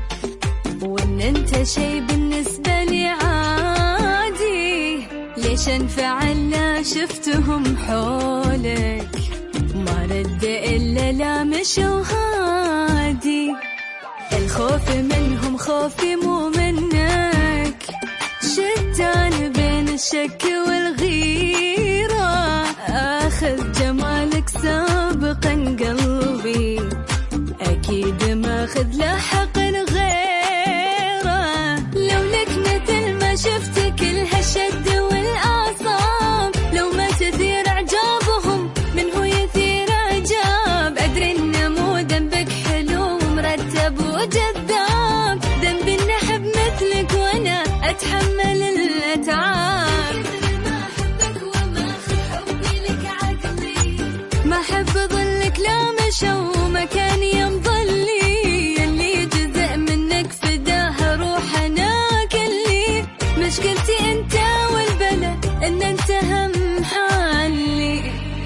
وان انت شي بالنسبة لي عادي، ليش انفعل لا شفتهم حولك، ما رد الا لا مشوا هادي. الخوف منهم خوفي مو منك، شتان بين الشك والغيرة، اخذ جمالك سابقا قلبي، اكيد ما اخذ لاحق شفت كل هالشد والأعصاب، لو ما تثير إعجابهم من هو يثير إعجاب. أدري إن مو ذنبك حلو ومرتب وجذاب، ذنبي إن أحب مثلك مشكلتي انت والبلا ان انت هم حالي.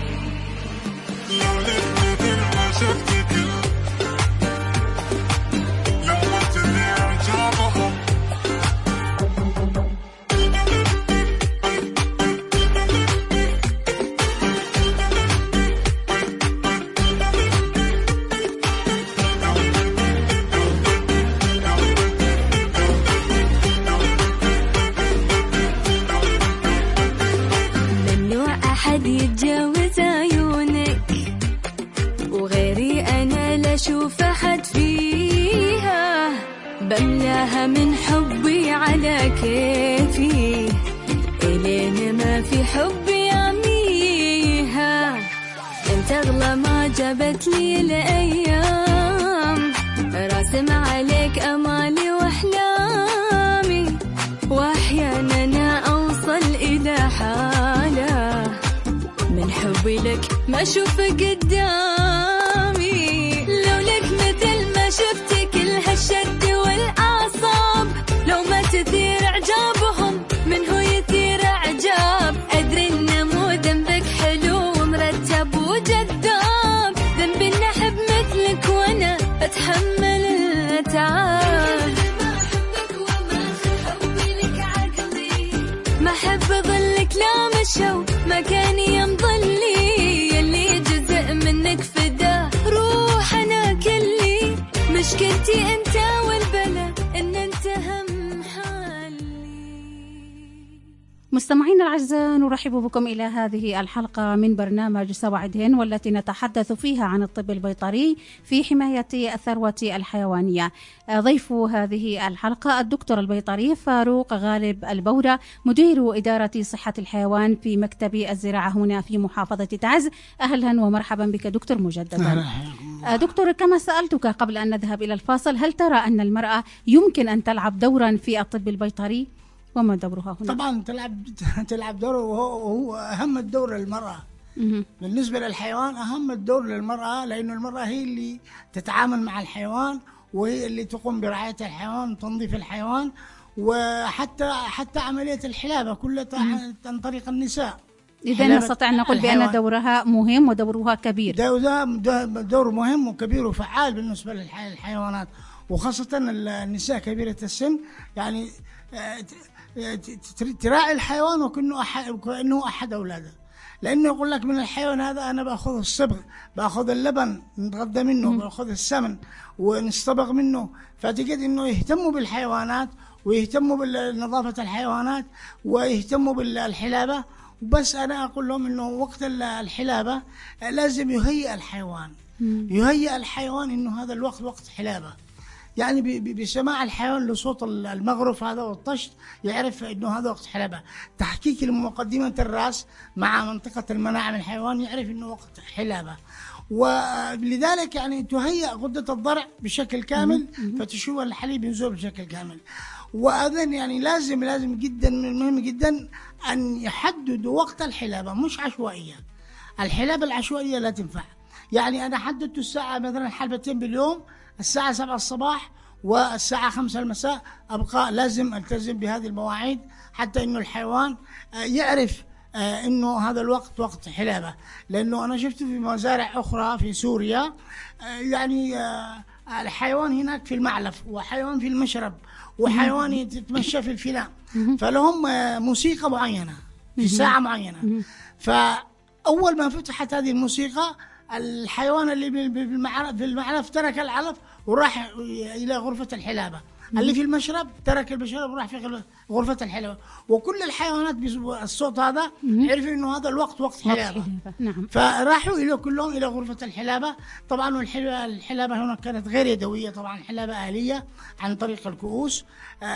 يتجاوز عيونك وغيري أنا لا أشوف أحد فيها، بملاها من حبي على كيفي إلين ما في حبي عميها. أنت أغلى ما جابت لي الأيام، راسم عليك أمالي وأحلامي، وأحيانا أوصل إلى حالة من حبي لك ما أشوف قدامي. لو لك مثل ما شفت كل هالشد والأعصاب، لو ما تثير إعجابهم من هو يثير إعجاب. أدري إنه مو ذنبك حلو ومرتب وجذاب، ذنبي إن أحب مثلك وأنا أتحمل التعب. ما أحب أظلك لا مشوا مكاني يمضلي، يلي جزء منك فدا روح أنا كلي. مشكلتي أنت والبلا إن أنت هم حالي. مستمعينا الأعزاء، نرحب بكم إلى هذه الحلقة من برنامج سواعدهن، والتي نتحدث فيها عن الطب البيطري في حماية الثروة الحيوانية. ضيف هذه الحلقة الدكتور البيطري فاروق غالب البورة، مدير إدارة صحة الحيوان في مكتب الزراعة هنا في محافظة تعز. أهلا ومرحبا بك دكتور مجددا. دكتور، كما سألتك قبل أن نذهب إلى الفاصل، هل ترى أن المرأة يمكن أن تلعب دورا في الطب البيطري؟ وما دورها هنا؟ طبعا تلعب دور، وهو أهم الدور للمرأة. بالنسبة للحيوان أهم الدور للمرأة، لأنه المرأة هي اللي تتعامل مع الحيوان، وهي اللي تقوم برعاية الحيوان وتنظيف الحيوان، وحتى عملية الحلابة كلها عن طريق النساء. إذا نستطيع أن نقول بأن دورها مهم ودورها كبير. دور مهم وكبير وفعال بالنسبة للحيوانات، وخاصة النساء كبيرة السن، يعني تراعي الحيوان وكأنه أحد أولاده. لأنه يقول لك من الحيوان هذا أنا بأخذ الصبغ، بأخذ اللبن نتغذى منه، بأخذ السمن ونستبغ منه. فتجد أنه يهتموا بالحيوانات ويهتموا بنظافة الحيوانات ويهتموا بالحلابة. بس أنا أقول لهم أنه وقت الحلابة لازم يهيئ الحيوان أنه هذا الوقت وقت حلابة. يعني بسماع الحيوان لصوت المغرف هذا والطشت يعرف انه هذا وقت حلبة. تحكيك لمقدمة الراس مع منطقة المناعة من الحيوان يعرف انه وقت حلبة. ولذلك يعني تهيئ غدة الضرع بشكل كامل فتشوف الحليب ينزل بشكل كامل. وأيضا يعني لازم جدا، من مهم جدا أن يحددوا وقت الحلابة، مش عشوائية. الحلابة العشوائية لا تنفع. يعني أنا حددت الساعة مثلا حلبتين باليوم، الساعة 7 الصباح والساعة 5 المساء، لازم ألتزم بهذه المواعيد حتى إنه الحيوان يعرف إنه هذا الوقت وقت حلابة. لأنه أنا شفته في مزارع أخرى في سوريا، يعني الحيوان هناك في المعلف، وحيوان في المشرب، وحيوان يتمشى في الفناء، فلهم موسيقى معينة في ساعة معينة. فأول ما فتحت هذه الموسيقى، الحيوان اللي في المعلف ترك العلف وراح إلى غرفة الحلابة، اللي في المشرب ترك المشرب وراح في غرفة الحلابة. وكل الحيوانات بالصوت هذا عرفوا إنه هذا الوقت وقت حلابة. نعم. فراحوا كلهم إلى غرفة الحلابة. طبعا الحلابة هنا كانت غير يدوية، طبعا حلابة آلية عن طريق الكؤوس.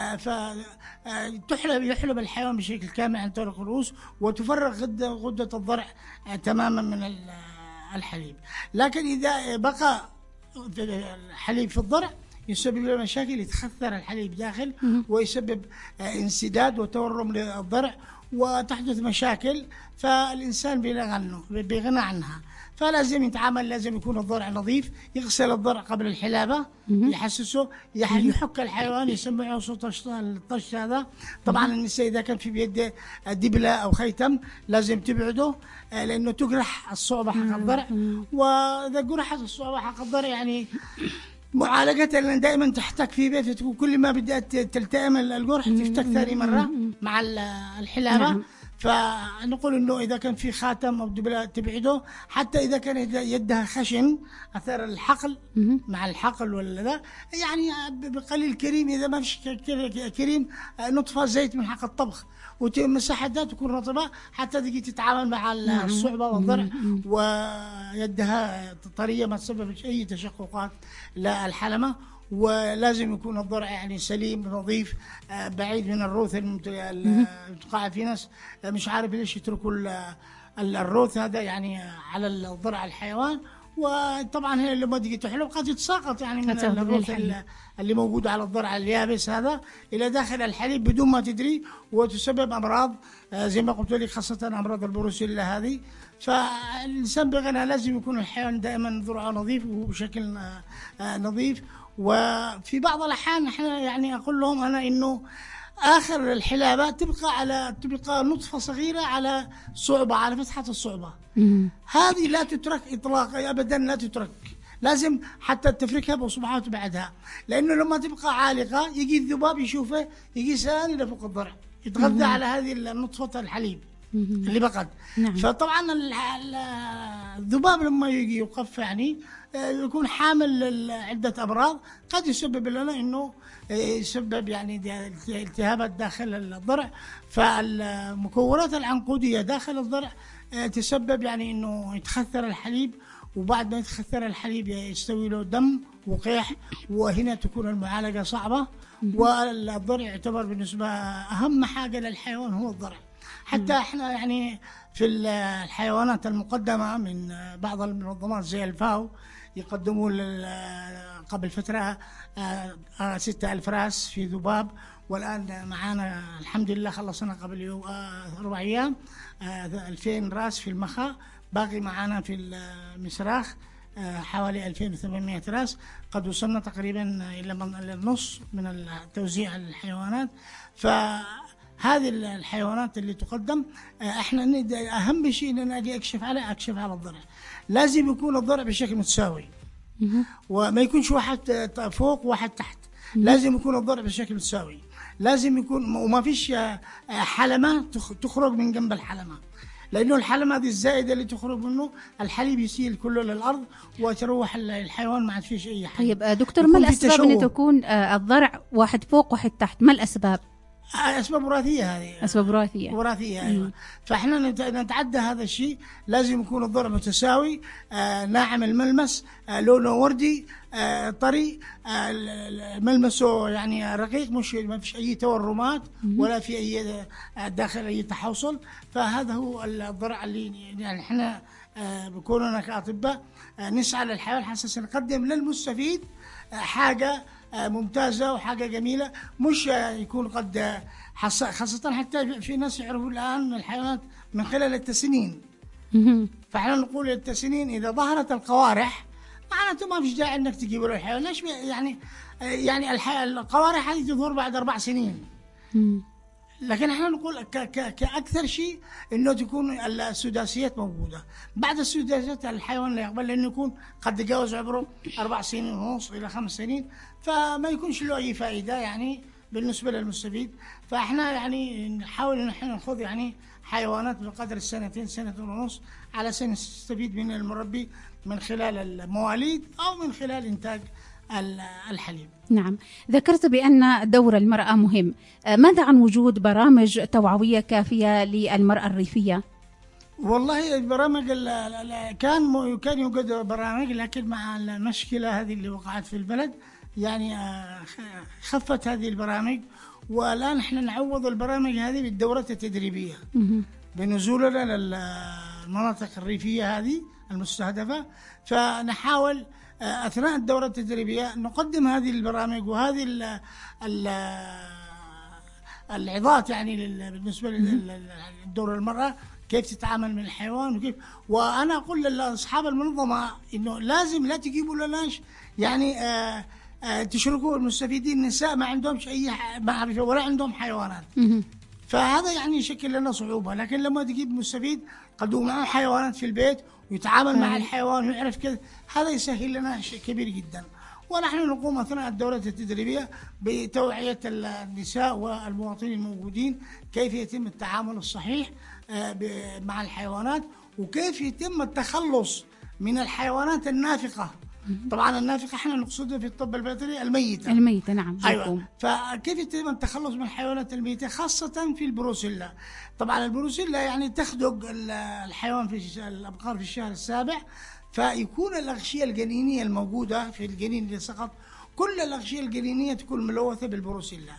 يحلب الحيوان بشكل كامل عن طريق الكؤوس، وتفرغ غدة الضرع تماما من الحليب. لكن إذا بقى الحليب في الضرع يسبب له مشاكل، يتخثر الحليب داخل ويسبب انسداد وتورم للضرع وتحدث مشاكل، فالإنسان بيغنى عنها. فلازم يتعامل، لازم يكون الضرع نظيف، يغسل الضرع قبل الحلابة، يحسسه، يحك الحيوان، يسمعه صوت الطش هذا. طبعا النساء إذا كان في بيده دبلة أو خيتم لازم تبعده، لأنه تجرح الصعوبة حق الضرع، وإذا جرحت الصعوبة حق الضرع يعني معالجتها، لأن دائما تحتك في بيت، كل ما بدأت تلتئم الجرح تفتك ثاني مرة مع الحلابة. فنقول انه اذا كان في خاتم او دبلة تبعده، حتى اذا كان يدها خشن اثر الحقل مع الحقل ولا ذا، يعني بقليل كريم، اذا ما فيش كريم نطفى زيت من حق الطبخ ومساحتها تكون رطبه حتى تجي تتعامل مع الصعوبه والضرع، ويدها طريه ما تسببش اي تشققات للحلمه. ولازم يكون الضرع يعني سليم نظيف، بعيد من الروث المتقاعد. في ناس مش عارف ليش يتركوا الروث هذا يعني على الضرع الحيوان، وطبعا هي لما تيجي تحلب قد يتساقط يعني من الروث اللي موجود على الضرع اليابس هذا الى داخل الحليب بدون ما تدري، وتسبب امراض زي ما قلت لك، خاصه امراض البروسيلا هذه. فالانسان بغنى لازم يكون الحيوان دائما ضرعه نظيف وبشكل نظيف. وفي بعض الأحيان احنا يعني أقول لهم أنا إنه آخر الحلابات تبقى نطفة صغيرة على صعبة، على فتحة الصعبة. هذه لا تترك إطلاقا أبدا، لا تترك، لازم حتى تفركها بصبعها وتبعدها، لأنه لما تبقى عالقة يجي الذباب يشوفه، يجي سان إلى فوق الضرع يتغذى على هذه النطفة الحليب اللي بقت. فطبعا الذباب لما يجي يوقف يعني يكون حامل عدة أمراض، قد يسبب لنا إنه يسبب يعني التهابات داخل الضرع. فالمكونات العنقودية داخل الضرع تسبب يعني إنه يتخثر الحليب، وبعد ما يتخثر الحليب يستوي له دم وقيح، وهنا تكون المعالجة صعبة. والضرع يعتبر بالنسبة أهم حاجة للحيوان هو الضرع. حتى احنا يعني في الحيوانات المقدمة من بعض المنظمات زي الفاو يقدموا قبل فترة 6000 راس في ذباب، والآن معانا الحمد لله خلصنا قبل 4 أيام 2000 راس في المخا، باقي معانا في المسراخ حوالي 2800 راس. قد وصلنا تقريبا إلى النص من توزيع الحيوانات. فهذه الحيوانات اللي تقدم احنا أهم شيء أن أنا أجي أكشف على الضرع. لازم يكون الضرع بشكل متساوي، وما يكونش واحد فوق وواحد تحت، لازم يكون الضرع بشكل متساوي، لازم يكون، وما فيش حلمة تخرج من جنب الحلمة، لأنه الحلمة هذه الزائدة اللي تخرج منه الحليب يسيل كله للأرض وتروح الحيوان ما عاد فيش أي حاجة. طيب دكتور، ما الأسباب أن تكون الضرع واحد فوق واحد تحت؟ ما الأسباب؟ أسباب وراثية، هذه أسباب وراثية أيوة. فإحنا نتعدى هذا الشيء. لازم يكون الضرع متساوي، ناعم الملمس، لونه وردي، طري، ملمسه يعني رقيق، مش ما فيش أي تورمات ولا في أي داخل أي تحوصل. فهذا هو الضرع اللي يعني إحنا بكوننا كأطباء نسعى للحيوان حساس نقدم للمستفيد حاجة ممتازة وحاجة جميلة، مش يكون قد خاصة حتى في ناس يعرفوا الآن الحيوانات من خلال التسنين. فإحنا نقول التسنين إذا ظهرت القوارح معناته ما فيش داعي إنك تجيب له الحيوان. ليش؟ يعني القوارح هذه تظهر بعد 4 سنين. لكن احنا نقول كأكثر شيء انه تكون السداسيات موجودة. بعد السداسيات الحيوان لا يقبل، لانه يكون قد تجاوز عمره 4 سنين ونص الى 5 سنين، فما يكونش له اي فائدة يعني بالنسبة للمستفيد. فاحنا يعني نحاول ان احنا ناخذ يعني حيوانات بقدر 2 سنة ونص على سن نستفيد من المربي من خلال المواليد او من خلال انتاج الحليب. نعم، ذكرت بأن دور المرأة مهم. ماذا عن وجود برامج توعوية كافية للمرأة الريفية؟ والله البرامج كان يوجد برامج، لكن مع المشكلة هذه اللي وقعت في البلد يعني خفت هذه البرامج. والآن احنا نعوض البرامج هذه بالدورات التدريبية بنزولنا للمناطق الريفية هذه المستهدفة. فنحاول أثناء الدورة التدريبية نقدم هذه البرامج وهذه العظات يعني بالنسبة للدورة المرأة، كيف تتعامل مع الحيوان وكيف. وأنا أقول لأصحاب المنظمة إنه لازم لا تجيبوا لناش يعني تشركوا المستفيدين نساء ما عندهمش أي معرفة ولا عندهم حيوانات. فهذا يعني يشكل لنا صعوبة. لكن لما تجيب مستفيد قد معه حيوانات في البيت ويتعامل مع الحيوان ويعرف كذا، هذا يسهل لنا شيء كبير جدا. ونحن نقوم أثناء الدورة التدريبية بتوعية النساء والمواطنين الموجودين كيف يتم التعامل الصحيح مع الحيوانات، وكيف يتم التخلص من الحيوانات النافقة. طبعا النافقة احنا نقصدها في الطب البيطري الميتة. نعم. أيوة. فكيف يتم التخلص من الحيوانات الميتة خاصة في البروسيلا. طبعا البروسيلا يعني تخدق الحيوان في الأبقار في الشهر السابع، فيكون الأغشية الجنينية الموجودة في الجنين اللي سقط كل الأغشية الجنينية تكون ملوثة بالبروسيلا.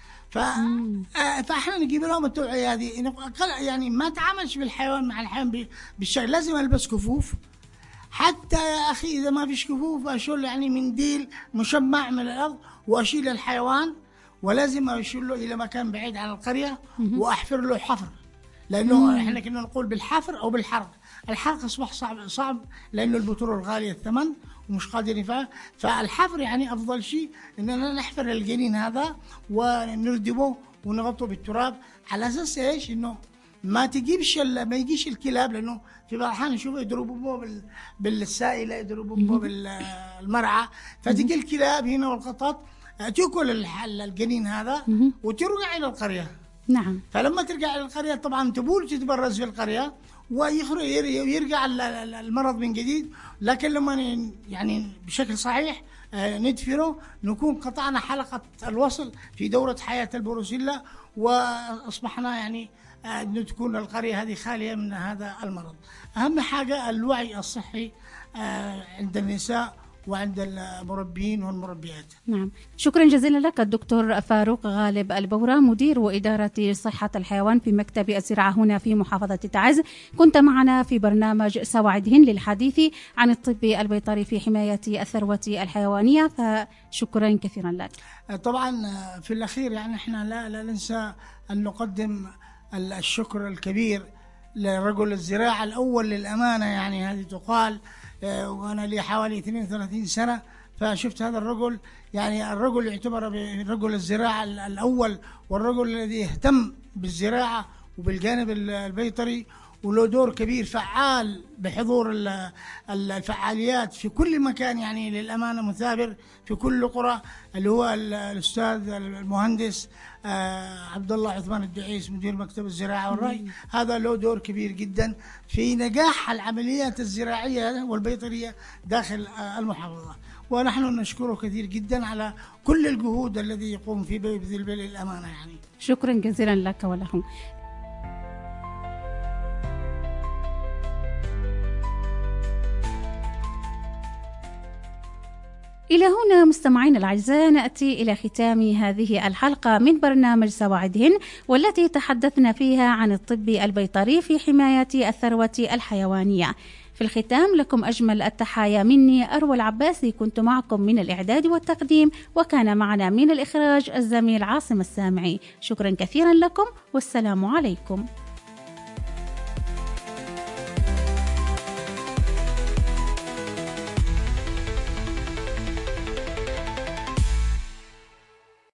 فاحنا نجيب لهم التوعية هذه يعني ما تعاملش بالحيوان مع الحيوان بالشكل. لازم ألبس كفوف، حتى يا أخي إذا ما فيش كفوف أشيل يعني منديل مشمع من الأرض وأشيل الحيوان، ولازم أشيله إلى مكان بعيد عن القرية وأحفر له حفر، لأنه إحنا كنا نقول بالحفر أو بالحرق. الحرق أصبح صعب لأنه البترول غالية الثمن ومش قادر ينفع. فالحفر يعني أفضل شيء إننا نحفر الجنين هذا ونردبه ونغطه بالتراب، على أساس إيش؟ إنه ما يجيش الكلاب، لأنه في بعض الأحيان نشوفه يضربوه بالسائلة، يضربوه بالمرعى، فتجي الكلاب هنا والقطط تأكل الجنين هذا وترجع إلى القرية. نعم. فلما ترجع إلى القرية طبعا تبول تتبرز في القرية ويرجع المرض من جديد. لكن لما يعني بشكل صحيح ندفره نكون قطعنا حلقة الوصل في دورة حياة البروسيلا، وأصبحنا يعني أن تكون القرية هذه خالية من هذا المرض. أهم حاجة الوعي الصحي عند النساء وعند المربين والمربيات. نعم، شكرا جزيلا لك الدكتور فاروق غالب البورة، مدير وإدارة صحة الحيوان في مكتب الزراعة هنا في محافظة تعز. كنت معنا في برنامج سواعدهن للحديث عن الطب البيطري في حماية الثروة الحيوانية، فشكرا كثيرا لك. طبعا في الأخير يعني احنا لا ننسى أن نقدم الشكر الكبير لرجل الزراعة الأول للأمانة، يعني هذه تقال، وأنا لي حوالي 32 سنة فشفت هذا الرجل. يعني الرجل يعتبر رجل الزراعة الأول، والرجل الذي اهتم بالزراعة وبالجانب البيطري، وله دور كبير فعال بحضور الفعاليات في كل مكان، يعني للأمانة مثابر في كل قرى، اللي هو الأستاذ المهندس عبد الله عثمان الدعيس مدير مكتب الزراعة والري. هذا له دور كبير جدا في نجاح العمليات الزراعية والبيطرية داخل المحافظة، ونحن نشكره كثير جدا على كل الجهود الذي يقوم في بذل الأمانة. يعني شكرا جزيلا لك ولهم. إلى هنا مستمعين الأعزاء نأتي إلى ختام هذه الحلقة من برنامج سواعدهن، والتي تحدثنا فيها عن الطب البيطري في حماية الثروة الحيوانية. في الختام لكم أجمل التحايا مني أروى العباسي، كنت معكم من الإعداد والتقديم، وكان معنا من الإخراج الزميل عاصم السامعي. شكرا كثيرا لكم والسلام عليكم.